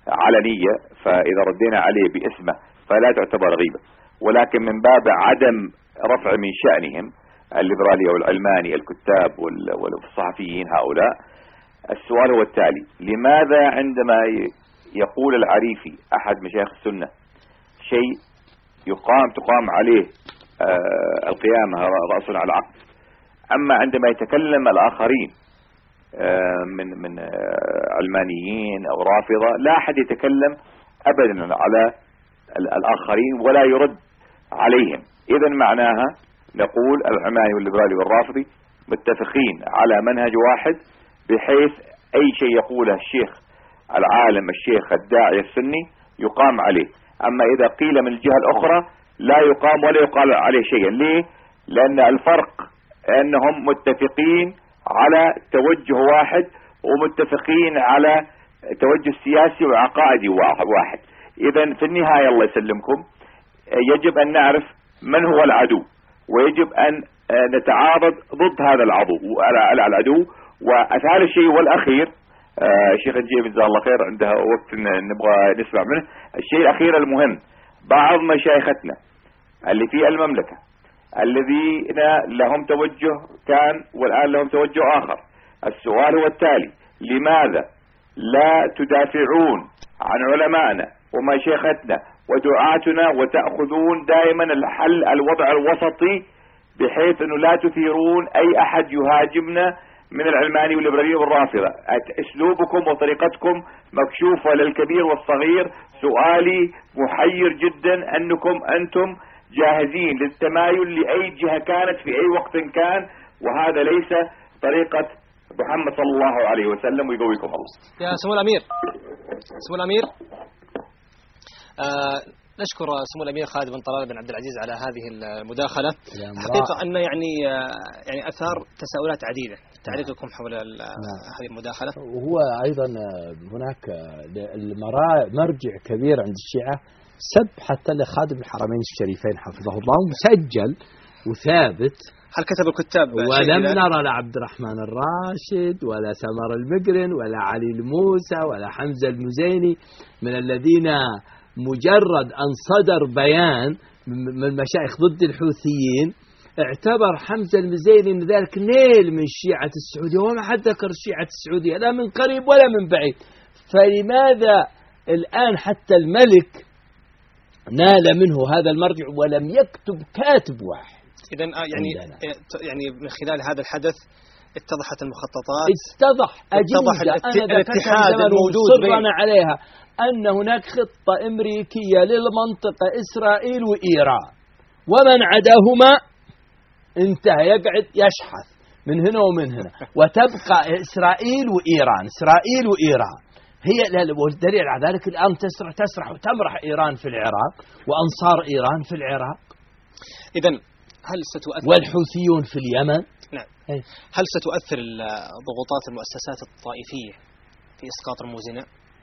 علنية فإذا ردينا عليه باسمه فلا تعتبر غيبة، ولكن من باب عدم رفع من شأنهم الليبرالي والعلماني الكتاب والصحفيين هؤلاء، السؤال هو التالي: لماذا عندما يقول العريفي أحد مشايخ السنة شيء يقام تقام عليه آه القيامة رأس على عقب، أما عندما يتكلم الآخرين آه من من آه علمانيين أو رافضة لا أحد يتكلم أبدا على الآخرين ولا يرد عليهم؟ إذن معناها نقول العلماني والليبرالي والرافضي متفقين على منهج واحد، بحيث أي شيء يقوله الشيخ العالم الشيخ الداعية السني يقام عليه، أما إذا قيل من الجهة الأخرى لا يقام ولا يقال عليه شيئا. ليه؟ لأن الفرق أنهم متفقين على توجه واحد ومتفقين على توجه سياسي وعقائدي واحد. إذن في النهاية الله يسلمكم يجب أن نعرف من هو العدو، ويجب أن نتعارض ضد هذا العدو العدو وثالث شيء والأخير آه شيخ الجيب جزاه الله خير عندها وقت نبغى نسمع منه. الشيء الأخير المهم، بعض مشايختنا اللي في المملكة الذين لهم توجه كان والآن لهم توجه آخر، السؤال هو التالي: لماذا لا تدافعون عن علمائنا ومشايختنا ودعاتنا وتأخذون دائما الحل الوضع الوسطي، بحيث أنه لا تثيرون أي أحد يهاجمنا من العلماني والليبرالي والرافضة؟ اسلوبكم وطريقتكم مكشوفة للكبير والصغير. سؤالي محير جدا انكم انتم جاهزين للتمايل لاي جهة كانت في اي وقت كان، وهذا ليس طريقة محمد صلى الله عليه وسلم، ويقويكم الله. يا سمو الامير سمو الامير آه نشكر سمو الامير خالد بن طلال بن عبد العزيز على هذه المداخله. حقيقه ان يعني يعني اثار تساؤلات عديده تعريضكم حول هذه المداخله. وهو ايضا هناك مرجع كبير عند الشيعه سب حتى لخادم الحرمين الشريفين حفظه الله، مسجل وثابت. هل كتب الكتاب؟ ولم نرى لا عبد الرحمن الراشد ولا سمر المقرن ولا علي الموسى ولا حمزة المزيني من الذين مجرد أن صدر بيان من المشايخ ضد الحوثيين اعتبر حمزة المزيني من ذلك نيل من شيعة السعودية، وما حد ذكر شيعة السعودية لا من قريب ولا من بعيد. فلماذا الآن حتى الملك نال منه هذا المرجع ولم يكتب كاتب واحد؟ إذن يعني يعني من خلال هذا الحدث اتضحت المخططات، اتضح اتضح الاتحاد الموجود صرنا عليها أن هناك خطة أمريكية للمنطقة إسرائيل وإيران، ومن عداهما انتهى يقعد يشحث من هنا ومن هنا، وتبقى إسرائيل وإيران إسرائيل وإيران هي. والدليل على ذلك الآن تسرح تسرح وتمرح إيران في العراق وأنصار إيران في العراق. إذن هل ستؤثر والحوثيون في اليمن؟ نعم. هل ستؤثر ضغوطات المؤسسات الطائفية في إسقاط رموزنا؟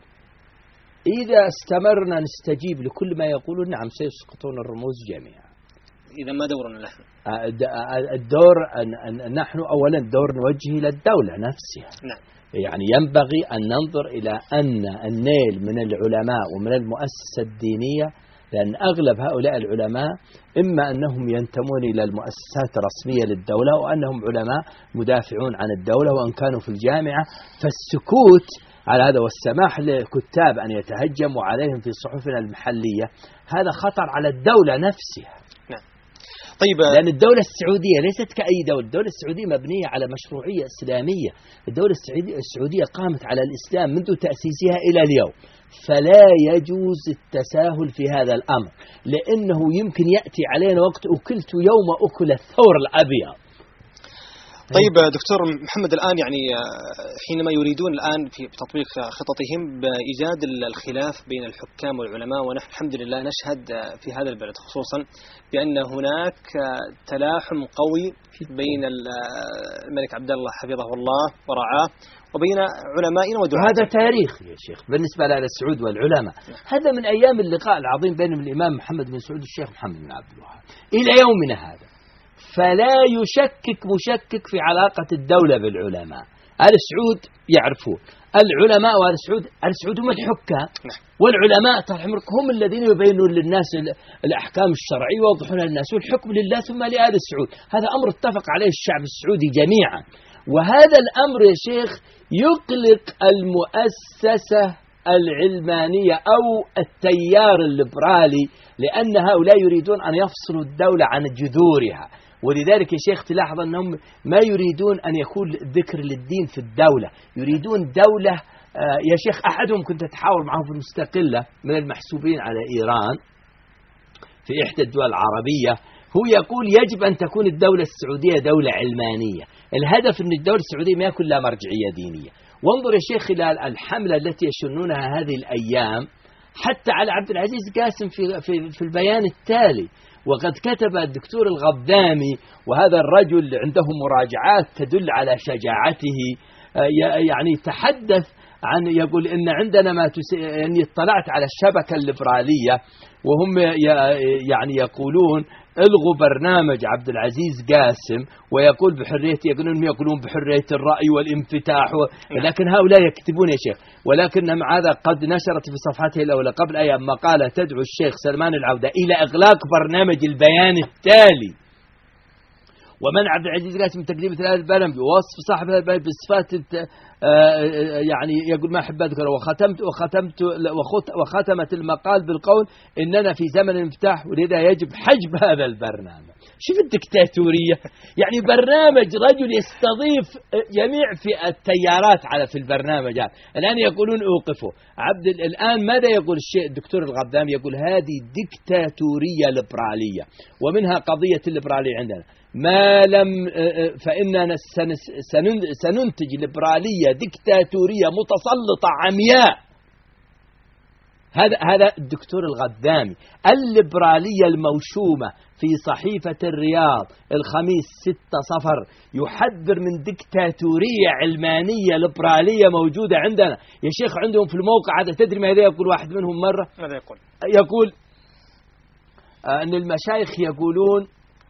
إذا استمرنا نستجيب لكل ما يقولون نعم سيسقطون الرموز جميعا. إذا ما دورنا نحن؟ الدور نحن أولا دور نوجه إلى الدولة نفسها. نعم. يعني ينبغي أن ننظر إلى أن النيل من العلماء ومن المؤسسة الدينية، لأن أغلب هؤلاء العلماء إما أنهم ينتمون إلى المؤسسات الرسمية للدولة وأنهم علماء مدافعون عن الدولة وأن كانوا في الجامعة، فالسكوت على هذا والسماح لكتاب أن يتهجموا عليهم في صحفنا المحلية هذا خطر على الدولة نفسها. نعم. طيب، لأن الدولة السعودية ليست كأي دولة، الدولة السعودية مبنية على مشروعية إسلامية، الدولة السعودية قامت على الإسلام منذ تأسيسها إلى اليوم، فلا يجوز التساهل في هذا الأمر، لأنه يمكن يأتي علينا وقت أكلت يوم أكل الثور الأبيض. طيب دكتور محمد، الآن يعني حينما يريدون الآن في تطبيق خططهم بإيجاد الخلاف بين الحكام والعلماء، ونحن الحمد لله نشهد في هذا البلد خصوصا بأن هناك تلاحم قوي بين الملك عبد الله حفظه الله ورعاه وبين علمائنا ودعاتنا. هذا تاريخ يا شيخ بالنسبة لآل سعود والعلماء. هذا من أيام اللقاء العظيم بين الإمام محمد بن سعود والشيخ محمد بن عبد الوهاب إلى يومنا هذا، فلا يشكك مشكك في علاقة الدولة بالعلماء. آل سعود يعرفون العلماء وآل سعود، آل سعود هم الحكام، والعلماء هم الذين يبينون للناس الأحكام الشرعية ويوضحونها للناس، والحكم لله ثم لآل سعود. هذا أمر اتفق عليه الشعب السعودي جميعا. وهذا الأمر يا شيخ يقلق المؤسسة العلمانية أو التيار الليبرالي، لأن هؤلاء يريدون أن يفصلوا الدولة عن جذورها. ولذلك يا شيخ تلاحظ أنهم ما يريدون أن يكون ذكر للدين في الدولة، يريدون دولة يا شيخ. أحدهم كنت أتحاور معه في المستقلة من المحسوبين على إيران في إحدى الدول العربية، هو يقول يجب أن تكون الدولة السعودية دولة علمانية. الهدف أن الدولة السعودية ما يكون لها مرجعية دينية. وانظر يا شيخ خلال الحملة التي يشنونها هذه الأيام حتى على عبد العزيز قاسم في, في, في البيان التالي، وقد كتب الدكتور الغضامي، وهذا الرجل عنده مراجعات تدل على شجاعته، يعني تحدث عن يقول إن عندنا ما تس... يعني اطلعت على الشبكة الليبرالية وهم يعني يقولون الغوا برنامج عبد العزيز قاسم، ويقول بحرية، يقولون يقولون بحرية الرأي والانفتاح و... لكن هؤلاء يكتبون يا شيخ، ولكن مع هذا قد نشرت في صفحته الأولى قبل أيام مقالة تدعو الشيخ سلمان العودة إلى إغلاق برنامج البيان التالي، ومنع عبد العزيز قاسم من تقديم ثلاث البرنامج ووصف صاحب هذا البرنامج بصفات يعني يقول ما أحب أذكره. وختمت وختمت وختمت المقال بالقول إننا في زمن الانفتاح ولذا يجب حجب هذا البرنامج. شوف الدكتاتورية، يعني برنامج رجل يستضيف جميع في التيارات على في البرنامج هذا، الآن يقولون أوقفوا عبد. الآن ماذا يقول الشيء الدكتور الغضامي؟ يقول هذه دكتاتورية ليبرالية، ومنها قضية الليبرالية عندنا ما لم فإننا سننتج ليبرالية دكتاتورية متسلطة عمياء. هذا هذا الدكتور الغضامي. الليبرالية الموشومة في صحيفة الرياض الخميس ستة صفر يحذر من دكتاتورية علمانية ليبرالية موجودة عندنا يا شيخ. عندهم في الموقع هذا تدري ماذا يقول واحد منهم مرة؟ ماذا يقول؟ يقول أن المشايخ يقولون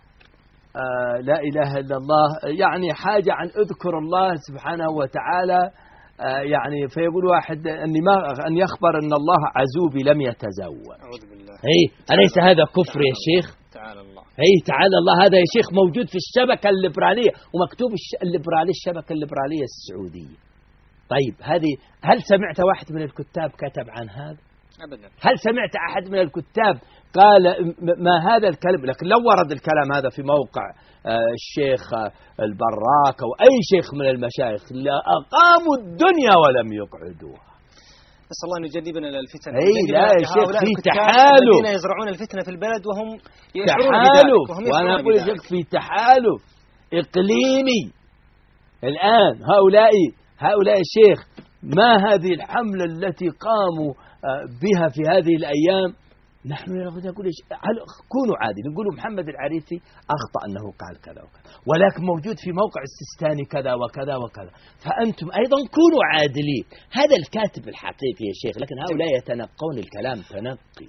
آه لا إله إلا الله، يعني حاجة عن اذكر الله سبحانه وتعالى، آه يعني فيقول واحد أني ما أن يخبر أن الله عزوبي لم يتزوج. أعوذ بالله. هي أليس هذا كفر يا شيخ؟ تعالى الله. هي تعالى الله، هذا يا شيخ موجود في الشبكة الليبرالية، ومكتوب الليبرالية الشبكة الليبرالية السعودية. طيب هذه هل سمعت واحد من الكتاب كتب عن هذا؟ أبدا. هل سمعت أحد من الكتاب قال ما هذا الكلام؟ لكن لو ورد الكلام هذا في موقع الشيخ البراك أو أي شيخ من المشايخ لأقاموا الدنيا ولم يقعدوها. نسأل الله أن يجنبنا الفتن. أي لا يا شيخ، في تحالف الذين يزرعون الفتنة في البلد وهم يشعرون بذلك. وأنا أقول يا شيخ في تحالف إقليمي الآن. هؤلاء هؤلاء يا شيخ ما هذه الحملة التي قاموا بها في هذه الأيام؟ نحن نقول كونوا عادلين، نقول محمد العريفي أخطأ أنه قال كذا وكذا، ولكن موجود في موقع السيستاني كذا وكذا وكذا، فأنتم أيضا كونوا عادلين. هذا الكاتب الحقيقي يا شيخ، لكن هؤلاء يتنقون الكلام تنقي.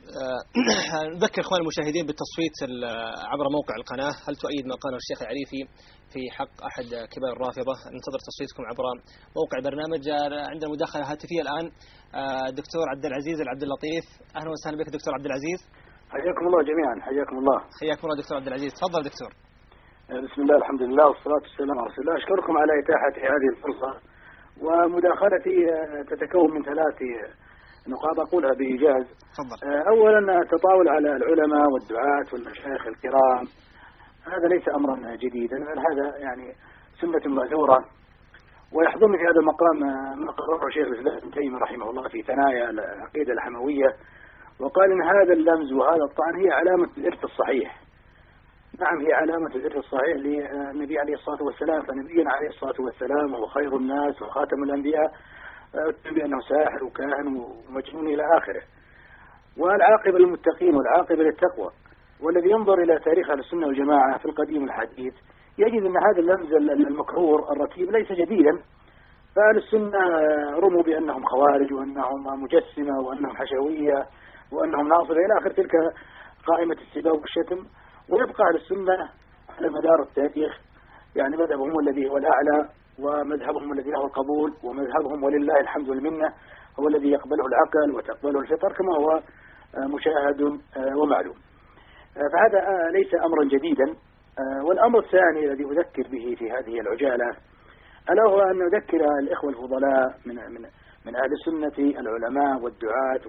نذكر إخوان المشاهدين بالتصويت عبر موقع القناة. هل تؤيد ما قاله الشيخ العريفي في حق أحد كبار الرافضة؟ ننتظر تصويتكم عبر موقع برنامج. عندنا مداخلة هاتفية الآن. الدكتور عبد العزيز العبد اللطيف، أهلا وسهلا بك دكتور عبد العزيز. حياكم الله جميعا. حياكم الله. حياكم الله دكتور عبد العزيز. تفضل دكتور. بسم الله الحمد لله والصلاة والسلام على رسول الله. أشكركم على إتاحة هذه الفرصة، ومداخلتي تتكون من ثلاث نقاط أقولها بإيجاز. تفضل. أولا التطاول على العلماء والدعاة والمشايخ الكرام هذا ليس أمرا جديدا، بل هذا يعني سنة مأثورة. ويحضرني في هذا المقام ما قرره شيخ الإسلام ابن تيمية رحمه الله في ثنايا العقيدة الحموية، وقال إن هذا اللمز وهذا الطعن هي علامة الإرث الصحيح. نعم هي علامة الإرث الصحيح للنبي عليه الصلاة والسلام، فنبينا عليه الصلاة والسلام هو خير الناس وخاتم الأنبياء، بأنه ساحر وكاهن ومجنون إلى آخره. والعاقبة للمتقين والعاقبة للتقوى. والذي ينظر إلى تاريخ أهل السنة والجماعة في القديم والحديث يجد أن هذا اللمز المكرور الرتيب ليس جديدا. فأهل السنة رموا بأنهم خوارج وأنهم مجسمة وأنهم حشوية وأنهم ناصرة إلى آخر تلك قائمة السباب والشتم. ويبقى أهل السنة على مدار التاريخ يعني مذهبهم الذي هو الأعلى ومذهبهم الذي له القبول، ومذهبهم ولله الحمد والمنة هو الذي يقبله العقل وتقبله الفطر كما هو مشاهد ومعلوم. فهذا ليس أمرا جديدا. والأمر الثاني الذي أذكر به في هذه العجالة ألا هو أن أذكر الإخوة الفضلاء من من من أهل السنة العلماء والدعاة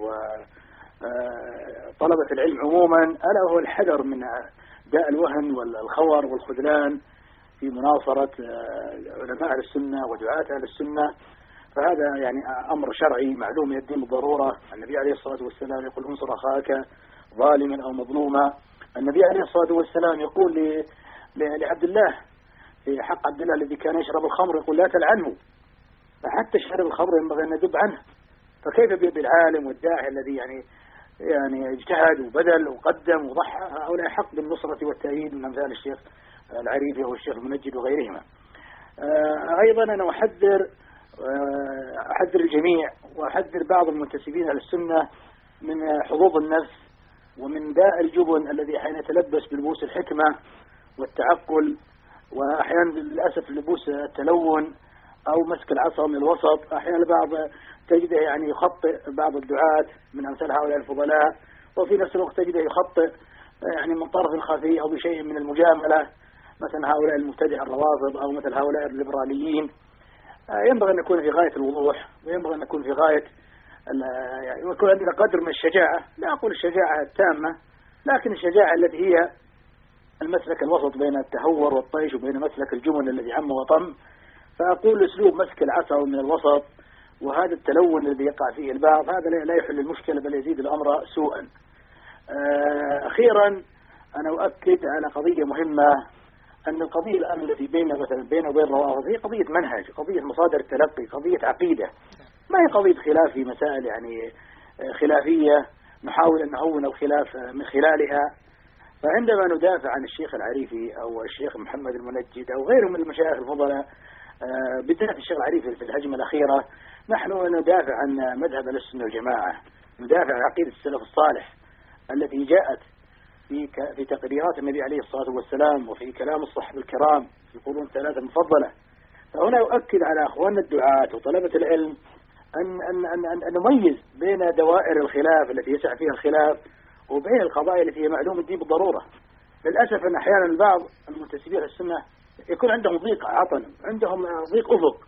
وطلبة العلم عموما ألا هو الحذر من داء الوهن والخور والخذلان في مناصرة علماء أهل السنة ودعاة أهل السنة. فهذا يعني أمر شرعي معلوم من الدين بالضرورة. النبي عليه الصلاة والسلام يقول انصر أخاك ظالما أو مظلوما. النبي عليه الصلاة والسلام يقول لعبد الله في حق عبد الله الذي كان يشرب الخمر يقول لا تلعنه، فحتى شرب الخمر ينبغي أن ندب عنه، فكيف بالعالم والداعي الذي يعني يعني اجتهد وبذل وقدم وضحى؟ هؤلاء حق بالنصرة والتأييد من أمثال الشيخ العريفي والشيخ المنجد وغيرهما. أيضا أنا أحذر أحذر الجميع وأحذر بعض المنتسبين للسنة من حظوظ النفس ومن داء الجبن الذي أحيانا يتلبس بلبوس الحكمة والتعقل، وأحيانا للأسف لبوس التلون أو مسك العصا من الوسط. أحيانا البعض تجده يعني يخطئ بعض الدعاة من أمثال هؤلاء الفضلاء، وفي نفس الوقت تجده يخطئ يعني من طرف خفي أو بشيء من المجاملة، مثلا هؤلاء المبتدع الروافض أو مثل هؤلاء الليبراليين. ينبغي أن نكون في غاية الوضوح، وينبغي أن نكون في غاية يعني يكون عندنا قدر من الشجاعة، لا أقول الشجاعة التامة، لكن الشجاعة التي هي المسلك الوسط بين التهور والطيش وبين مسلك الجمل الذي عم وطم. فأقول أسلوب مسك العصا من الوسط وهذا التلون الذي يقع فيه البعض هذا لا يحل المشكلة بل يزيد الأمر سوءا. أخيرا أنا أؤكد على قضية مهمة، أن القضية الآن التي بين مثلا بين وبين الروافض هي قضية منهج، قضية مصادر التلقي، قضية عقيدة، ما هي قضية خلاف في مسائل يعني خلافية نحاول أن نهون الخلاف من خلالها. فعندما ندافع عن الشيخ العريفي أو الشيخ محمد المنجد أو غيره من المشايخ الفضلاء، بالذات الشيخ العريفي في الهجمة الأخيرة، نحن ندافع عن مذهب السنة والجماعة، ندافع عن عقيدة السلف الصالح التي جاءت في في تقريرات النبي عليه الصلاة والسلام وفي كلام الصحابة الكرام في القرون الثلاثة المفضلة. فهنا أؤكد على أخواننا الدعاة وطلبة العلم أن أن أن أن نميز بين دوائر الخلاف التي يسع فيها الخلاف وبين القضايا التي هي معلومة دي بالضرورة. للأسف أن أحيانا البعض المنتسبين للسنة يكون عندهم ضيق عطن، عندهم ضيق أفق،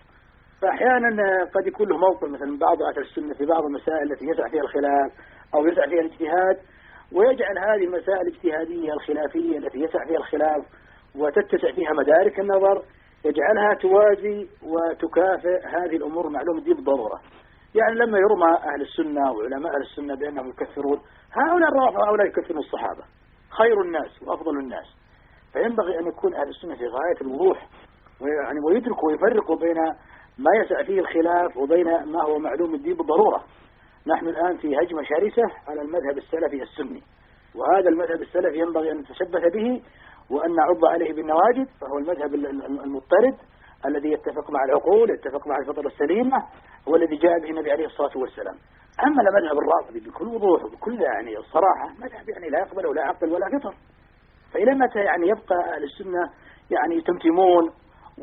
فأحيانا قد يكون له موقف مثلا من بعض أهل السنة في بعض المسائل التي يسع فيها الخلاف أو يسع فيها الاجتهاد، ويجعل هذه المسائل الاجتهادية الخلافية التي يسع فيها الخلاف وتتسع فيها مدارك النظر يجعلها توازي وتكافئ هذه الأمور المعلومة دي بالضرورة. يعني لما يرمى أهل السنة وعلماء أهل السنة بأنهم يكفرون هؤلاء الرافضة، هؤلاء يكفرون الصحابة خير الناس وأفضل الناس. فينبغي أن يكون أهل السنة في غاية الوضوح ويعني ويدركوا ويفرقوا بين ما يسع فيه الخلاف وبين ما هو معلوم الدين بالضرورة. نحن الآن في هجمة شرسة على المذهب السلفي السني، وهذا المذهب السلفي ينبغي أن نتشبث به وأن نعض عليه بالنواجذ. فهو المذهب المضطرد الذي يتفق مع العقول، يتفق مع الفطرة السليمة، هو الذي جاء به النبي عليه الصلاة والسلام. أما المذهب الرافضي بكل وضوح وبكل يعني الصراحة مذهب يعني لا يقبل ولا عقل ولا فطر. فإلى متى يعني يبقى أهل السنة يعني يتمتمون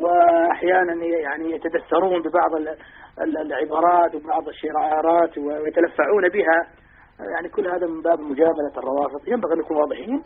وأحيانا يعني يتدثرون ببعض العبارات وبعض الشعارات ويتلفعون بها؟ يعني كل هذا من باب مجاملة الروافض. ينبغي أن نكون واضحين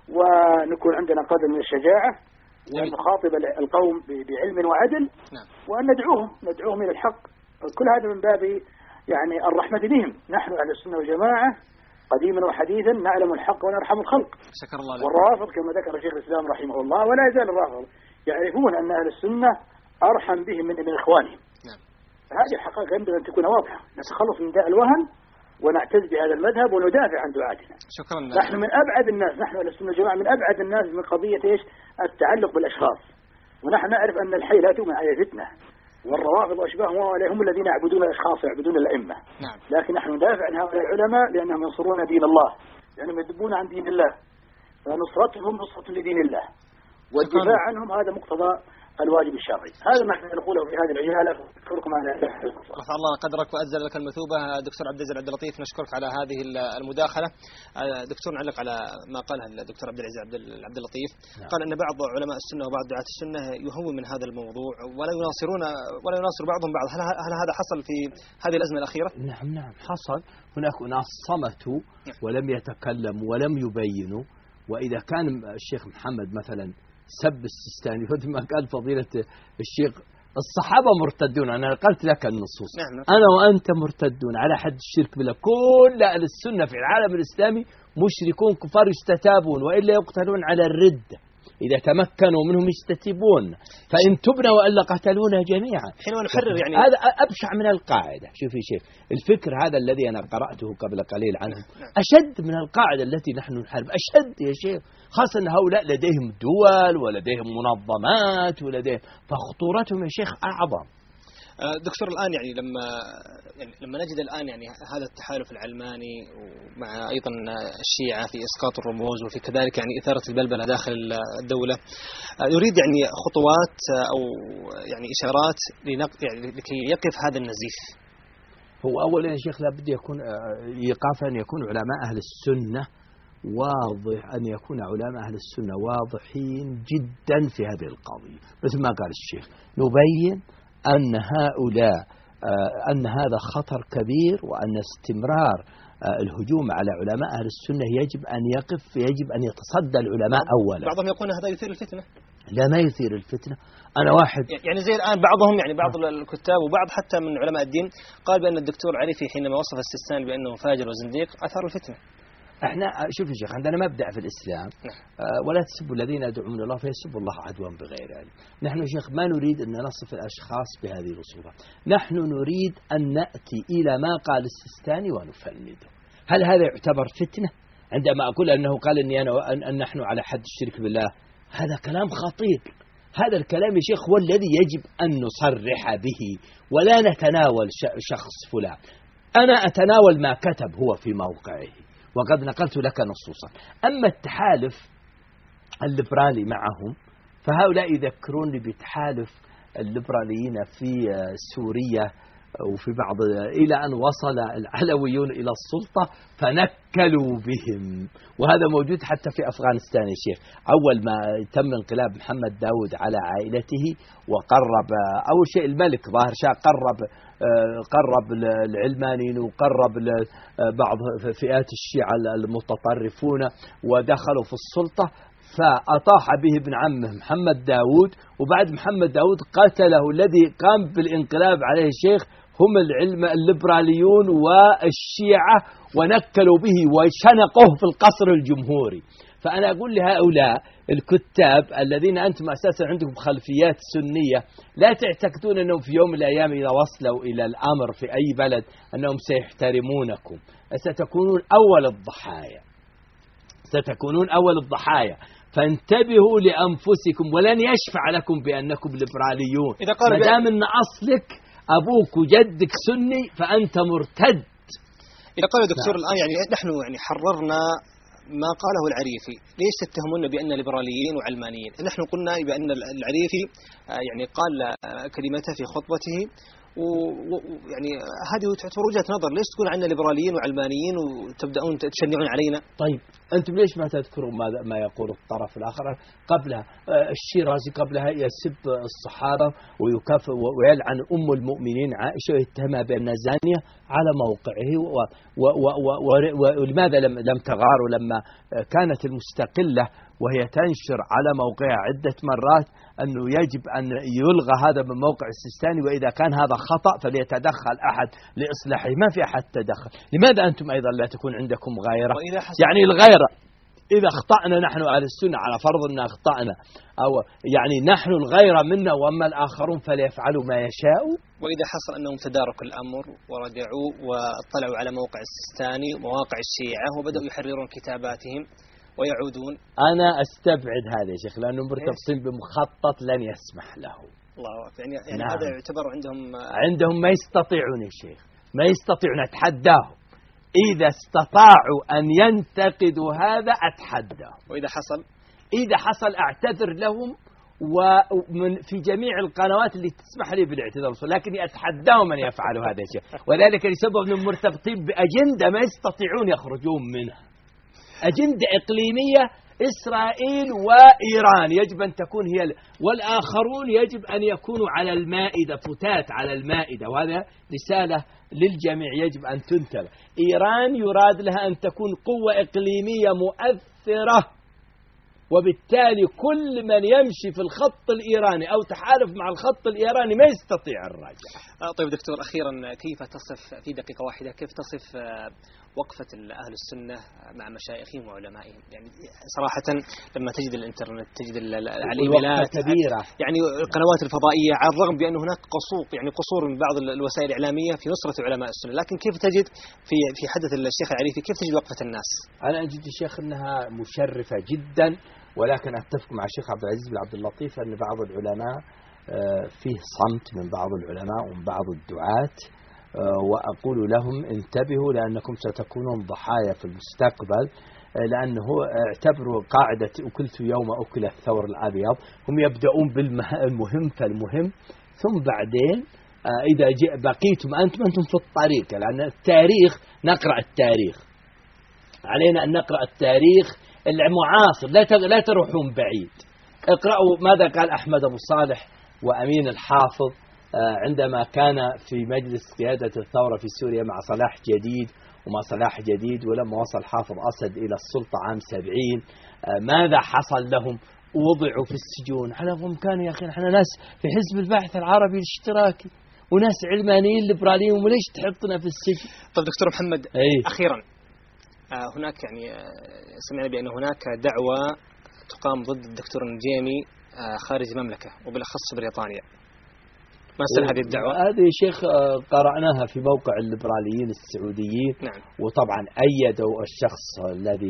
ونكون عندنا قدر من الشجاعة وأن نخاطب القوم بعلم وعدل وأن ندعوهم ندعوهم إلى الحق. كل هذا من باب يعني الرحمة بهم. نحن أهل السنة والجماعة قديما وحديثا نعلم الحق ونرحم الخلق. شكر الله لك. والروافض كما ذكر شيخ الإسلام رحمه الله ولا يزال الرافض يعرفون أن أهل السنة أرحم بهم من من إخوانهم. نعم. هذه الحقيقة ينبغي أن تكون واضحة. نتخلص من داء الوهن ونعتز بهذا المذهب وندافع عن دعاتنا. شكرا لك. نحن من أبعد الناس، نحن أهل السنة والجماعة من أبعد الناس من قضية إيش؟ التعلق بالأشخاص. ونحن نعرف أن الحي لا تؤمن على فتنة، والروافض وأشباههم هم الذين يعبدون الأشخاص ويعبدون الأئمة. نعم. لكن نحن ندافع عن هؤلاء العلماء لأنهم ينصرون دين الله، لأنهم يدبون عن دين الله، فنصرتهم نصرة لدين الله، والدفاع عنهم هذا مقتضى الواجب الشرعي. هذا ما احنا نقوله في هذه العجالة. أشكركم على رفع الله قدرك وأجزل لك المثوبة. دكتور عبد العزيز عبد اللطيف، نشكرك على هذه المداخلة. دكتور، نعلق على ما قاله الدكتور عبد العزيز عبد اللطيف. قال أن بعض علماء السنة وبعض دعاة السنة يهون من هذا الموضوع ولا يناصرون ولا يناصر بعضهم بعض. هل هل هذا حصل في هذه الأزمة الأخيرة؟ نعم نعم حصل. هناك أناس صمتوا ولم يتكلموا ولم يبينوا. وإذا كان الشيخ محمد مثلا سب السيستاني، مثل ما قال فضيلة الشيخ الصحابة مرتدون، أنا قلت لك النصوص، أنا وأنت مرتدون على حد الشرك بالله. كل أهل السنة في العالم الإسلامي مشركون كفار يستتابون، وإلا يقتلون على الردة. إذا تمكنوا منهم يستتيبون، فإن تبنا وإلا قتلونا جميعا. حينما نحرر يعني هذا أبشع من القاعدة. شوفي شيخ، الفكر هذا الذي أنا قرأته قبل قليل عنه أشد من القاعدة التي نحن نحارب، أشد يا شيخ، خاصة أن هؤلاء لديهم دول ولديهم منظمات ولديهم، فخطورتهم يا شيخ أعظم. دكتور، الآن يعني لما يعني لما نجد الآن يعني هذا التحالف العلماني ومع أيضا الشيعة في إسقاط الرموز وفي كذلك يعني إثارة البلبلة داخل الدولة، يريد يعني خطوات أو يعني إشارات يعني لكي يقف هذا النزيف. هو أولا يا شيخ لابد يكون إيقاف أن يكون علماء أهل السنة واضح، أن يكون علماء أهل السنة واضحين جدا في هذه القضية، مثل ما قال الشيخ، نبين أن هؤلاء أن هذا خطر كبير، وأن استمرار الهجوم على علماء أهل السنة يجب أن يقف، يجب أن يتصدى العلماء أولا. بعضهم يقول هذا يثير الفتنة. لا، ما يثير الفتنة. أنا واحد يعني زي الآن بعضهم يعني بعض الكتاب وبعض حتى من علماء الدين قال بأن الدكتور عريفي حينما وصف السيستاني بأنه فاجر وزنديق أثار الفتنة. احنا شوف يا شيخ، عندنا مبدأ في الإسلام، آه ولا تسبوا الذين يدعون الله فيسبوا الله عدوا بغير علم. نحن يا شيخ ما نريد أن نصف الأشخاص بهذه الصورة، نحن نريد أن نأتي إلى ما قال السيستاني ونفنده. هل هذا يعتبر فتنة؟ عندما أقول أنه قال أني أنا أن نحن على حد الشرك بالله، هذا كلام خطير. هذا الكلام يا شيخ هو الذي يجب أن نصرح به، ولا نتناول شخص فلان. أنا أتناول ما كتب هو في موقعه، وقد نقلت لك نصوصا. أما التحالف الليبرالي معهم، فهؤلاء يذكروني بتحالف الليبراليين في سوريا وفي بعض، إلى أن وصل العلويون إلى السلطة فنكلوا بهم، وهذا موجود حتى في أفغانستان يا شيخ. أول ما تم انقلاب محمد داود على عائلته وقرب أول شيء الملك ظاهر شاه قرب قرب العلمانيين وقرب بعض فئات الشيعة المتطرفون ودخلوا في السلطة، فأطاح به ابن عمه محمد داود، وبعد محمد داود قتله الذي قام بالانقلاب عليه الشيخ هم العلم الليبراليون والشيعة، ونكلوا به وشنقوه في القصر الجمهوري. فأنا أقول لهؤلاء الكتاب الذين أنتم أساسا عندكم خلفيات سنية، لا تعتقدون أنهم في يوم من الأيام إذا وصلوا إلى الأمر في أي بلد أنهم سيحترمونكم. ستكونون أول الضحايا، ستكونون أول الضحايا، فانتبهوا لأنفسكم، ولن يشفع لكم بأنكم ليبراليون. ما دام أن أصلك أبوك وجدك سني فأنت مرتد. إذا قال دكتور الآن يعني نحن يعني حررنا ما قاله العريفي، ليش تتهمون بأن ليبراليين وعلمانيين؟ نحن قلنا بأن العريفي يعني قال كلمته في خطبته، ويعني هذه تعتبر وجهة نظر، ليش تقول عنا ليبراليين وعلمانيين وتبدأون تشنعون علينا؟ طيب أنتم ليش ما تذكرون ما ما يقول الطرف الآخر؟ قبلها الشيرازي قبلها يسب الصحابة ويكافئ ويلعن أم المؤمنين عائشة ويتهمها بأنها زانية على موقعه، ولماذا لم لم تغار لما كانت المستقلة وهي تنشر على موقعها عدة مرات أنه يجب أن يلغى هذا من موقع السيستاني، وإذا كان هذا خطأ فليتدخل أحد لإصلاحه. ما في أحد تدخل. لماذا أنتم أيضا لا تكون عندكم غيرة؟ يعني الغيرة إذا اخطأنا نحن أهل السنة، على فرض أن اخطأنا، أو يعني نحن الغيرة منا، وأما الآخرون فليفعلوا ما يشاءوا. وإذا حصل أنهم تداركوا الأمر ورجعوا واطلعوا على موقع السيستاني ومواقع الشيعة وبدأوا يحررون كتاباتهم ويعودون، أنا أستبعد هذا يا شيخ، لأنهم مرتبطين بمخطط لن يسمح له. الله أكبر. يعني, يعني نعم. هذا يعتبر عندهم عندهم ما يستطيعون يا شيخ، ما يستطيعون. أتحداهم إذا استطاعوا أن ينتقدوا هذا، أتحداهم. وإذا حصل إذا حصل أعتذر لهم ومن في جميع القنوات اللي تسمح لي بالاعتذار، لكني أتحداهم أن يفعلوا هذا الشيء، وذلك لسبب أنهم مرتبطين بأجندة ما يستطيعون يخرجون منها، أجندة إقليمية إسرائيل وإيران يجب أن تكون هي، والآخرون يجب أن يكونوا على المائدة، فتات على المائدة، وهذا رسالة للجميع يجب أن تنتبه. إيران يراد لها أن تكون قوة إقليمية مؤثرة، وبالتالي كل من يمشي في الخط الإيراني أو تحالف مع الخط الإيراني ما يستطيع الرجعة. طيب دكتور، أخيرا كيف تصف في دقيقة واحدة كيف تصف وقفة أهل السنة مع مشايخهم وعلمائهم؟ يعني صراحة لما تجد الإنترنت تجد الإيميلات كبيرة، يعني القنوات الفضائية، على الرغم بأن هناك قصور يعني قصور من بعض الوسائل الإعلامية في نصرة علماء السنة، لكن كيف تجد في في حدث الشيخ العريفي كيف تجد وقفة الناس؟ أنا أجد الشيخ أنها مشرفة جدا، ولكن أتفق مع الشيخ عبد العزيز بن عبد اللطيف أن بعض العلماء فيه صمت من بعض العلماء ومن بعض الدعاة، وأقول لهم انتبهوا لأنكم ستكونون ضحايا في المستقبل، لأنه اعتبروا قاعدة أكلت يوم أكل الثور الأبيض، هم يبدأون بالمهم فالمهم، ثم بعدين إذا بقيتم أنتم أنتم في الطريق، لأن التاريخ نقرأ التاريخ، علينا أن نقرأ التاريخ المعاصر، لا لا تروحون بعيد. اقرأوا ماذا قال أحمد أبو صالح وأمين الحافظ عندما كان في مجلس قيادة الثورة في سوريا مع صلاح جديد ومع صلاح جديد، ولما وصل حافظ أسد إلى السلطة عام سبعين ماذا حصل لهم؟ وضعوا في السجون على رغم كانوا يا أخي نحن ناس في حزب البحث العربي الاشتراكي وناس علمانيين ليبراليين، وليش تحطنا في السجن؟ طيب دكتور محمد، أيه؟ أخيرا هناك يعني سمعنا بأن هناك دعوة تقام ضد الدكتور النجيمي خارج المملكة وبالأخص بريطانيا، ما سر هذه الدعوة؟ هذه شيخ قرأناها في موقع الليبراليين السعوديين. نعم. وطبعا أيدوا الشخص الذي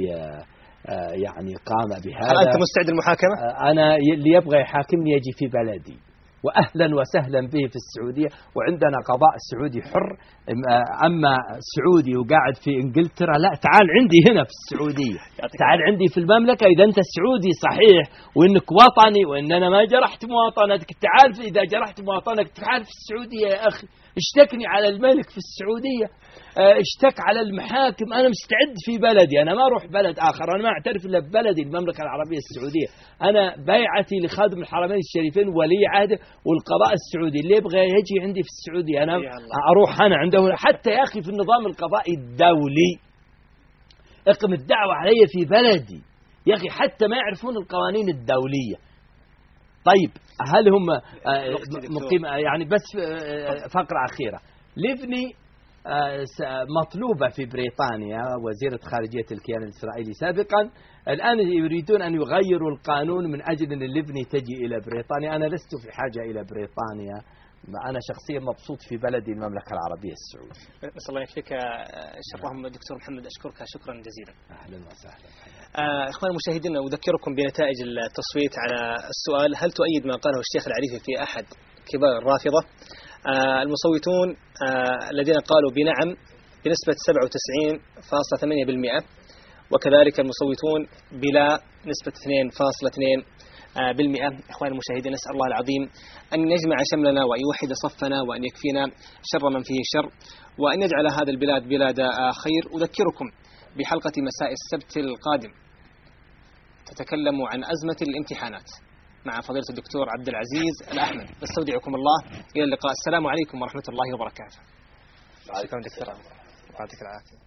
يعني قام بهذا. هل أنت مستعد للمحاكمة؟ أنا اللي يبغى يحاكمني يجي في بلدي، وأهلا وسهلا به في السعودية، وعندنا قضاء سعودي حر. أما سعودي وقاعد في إنجلترا لا، تعال عندي هنا في السعودية، تعال عندي في المملكة. إذا أنت سعودي صحيح وإنك وطني وإن أنا ما جرحت مواطنتك، تعال إذا جرحت مواطنتك تعال في السعودية يا أخي، اشتكني على الملك في السعودية، اشتك على المحاكم. أنا مستعد في بلدي، أنا ما أروح بلد آخر، أنا ما أعترف إلا ببلدي المملكة العربية السعودية. أنا بيعتي لخادم الحرمين الشريفين ولي عهده والقضاء السعودي، اللي يبغى يجي عندي في السعودية أنا أروح أنا عنده. حتى يا أخي في النظام القضائي الدولي اقم الدعوة علي في بلدي يا أخي، حتى ما يعرفون القوانين الدولية. طيب هل هم مقيم يعني؟ بس فقرة أخيرة، ليفني مطلوبة في بريطانيا، وزيرة خارجية الكيان الإسرائيلي سابقا، الآن يريدون أن يغيروا القانون من أجل أن ليفني تجي إلى بريطانيا. أنا لست في حاجة إلى بريطانيا، أنا شخصيا مبسوط في بلدي المملكة العربية السعودية. نسأل الله يكفيك شرفهم دكتور محمد، أشكرك شكرا جزيلا. أهلا وسهلا. آه إخوان المشاهدين، أذكركم بنتائج التصويت على السؤال: هل تؤيد ما قاله الشيخ العريفي في أحد كبار الرافضة؟ آه المصوتون آه الذين قالوا بنعم بنسبة سبعة وتسعين فاصلة ثمانية بالمئة، وكذلك المصوتون بلا نسبة اثنين فاصلة اثنين بالمئة. إخوان المشاهدين، نسأل الله العظيم أن يجمع شملنا وأن يوحد صفنا وأن يكفينا شر من فيه شر، وأن يجعل هذا البلاد بلاد خير. أذكركم بحلقة مساء السبت القادم تتكلم عن أزمة الامتحانات مع فضيلة الدكتور عبد العزيز الأحمد. استودعكم الله، إلى اللقاء، السلام عليكم ورحمة الله وبركاته. شكرا دكتور، يعطيك العافية.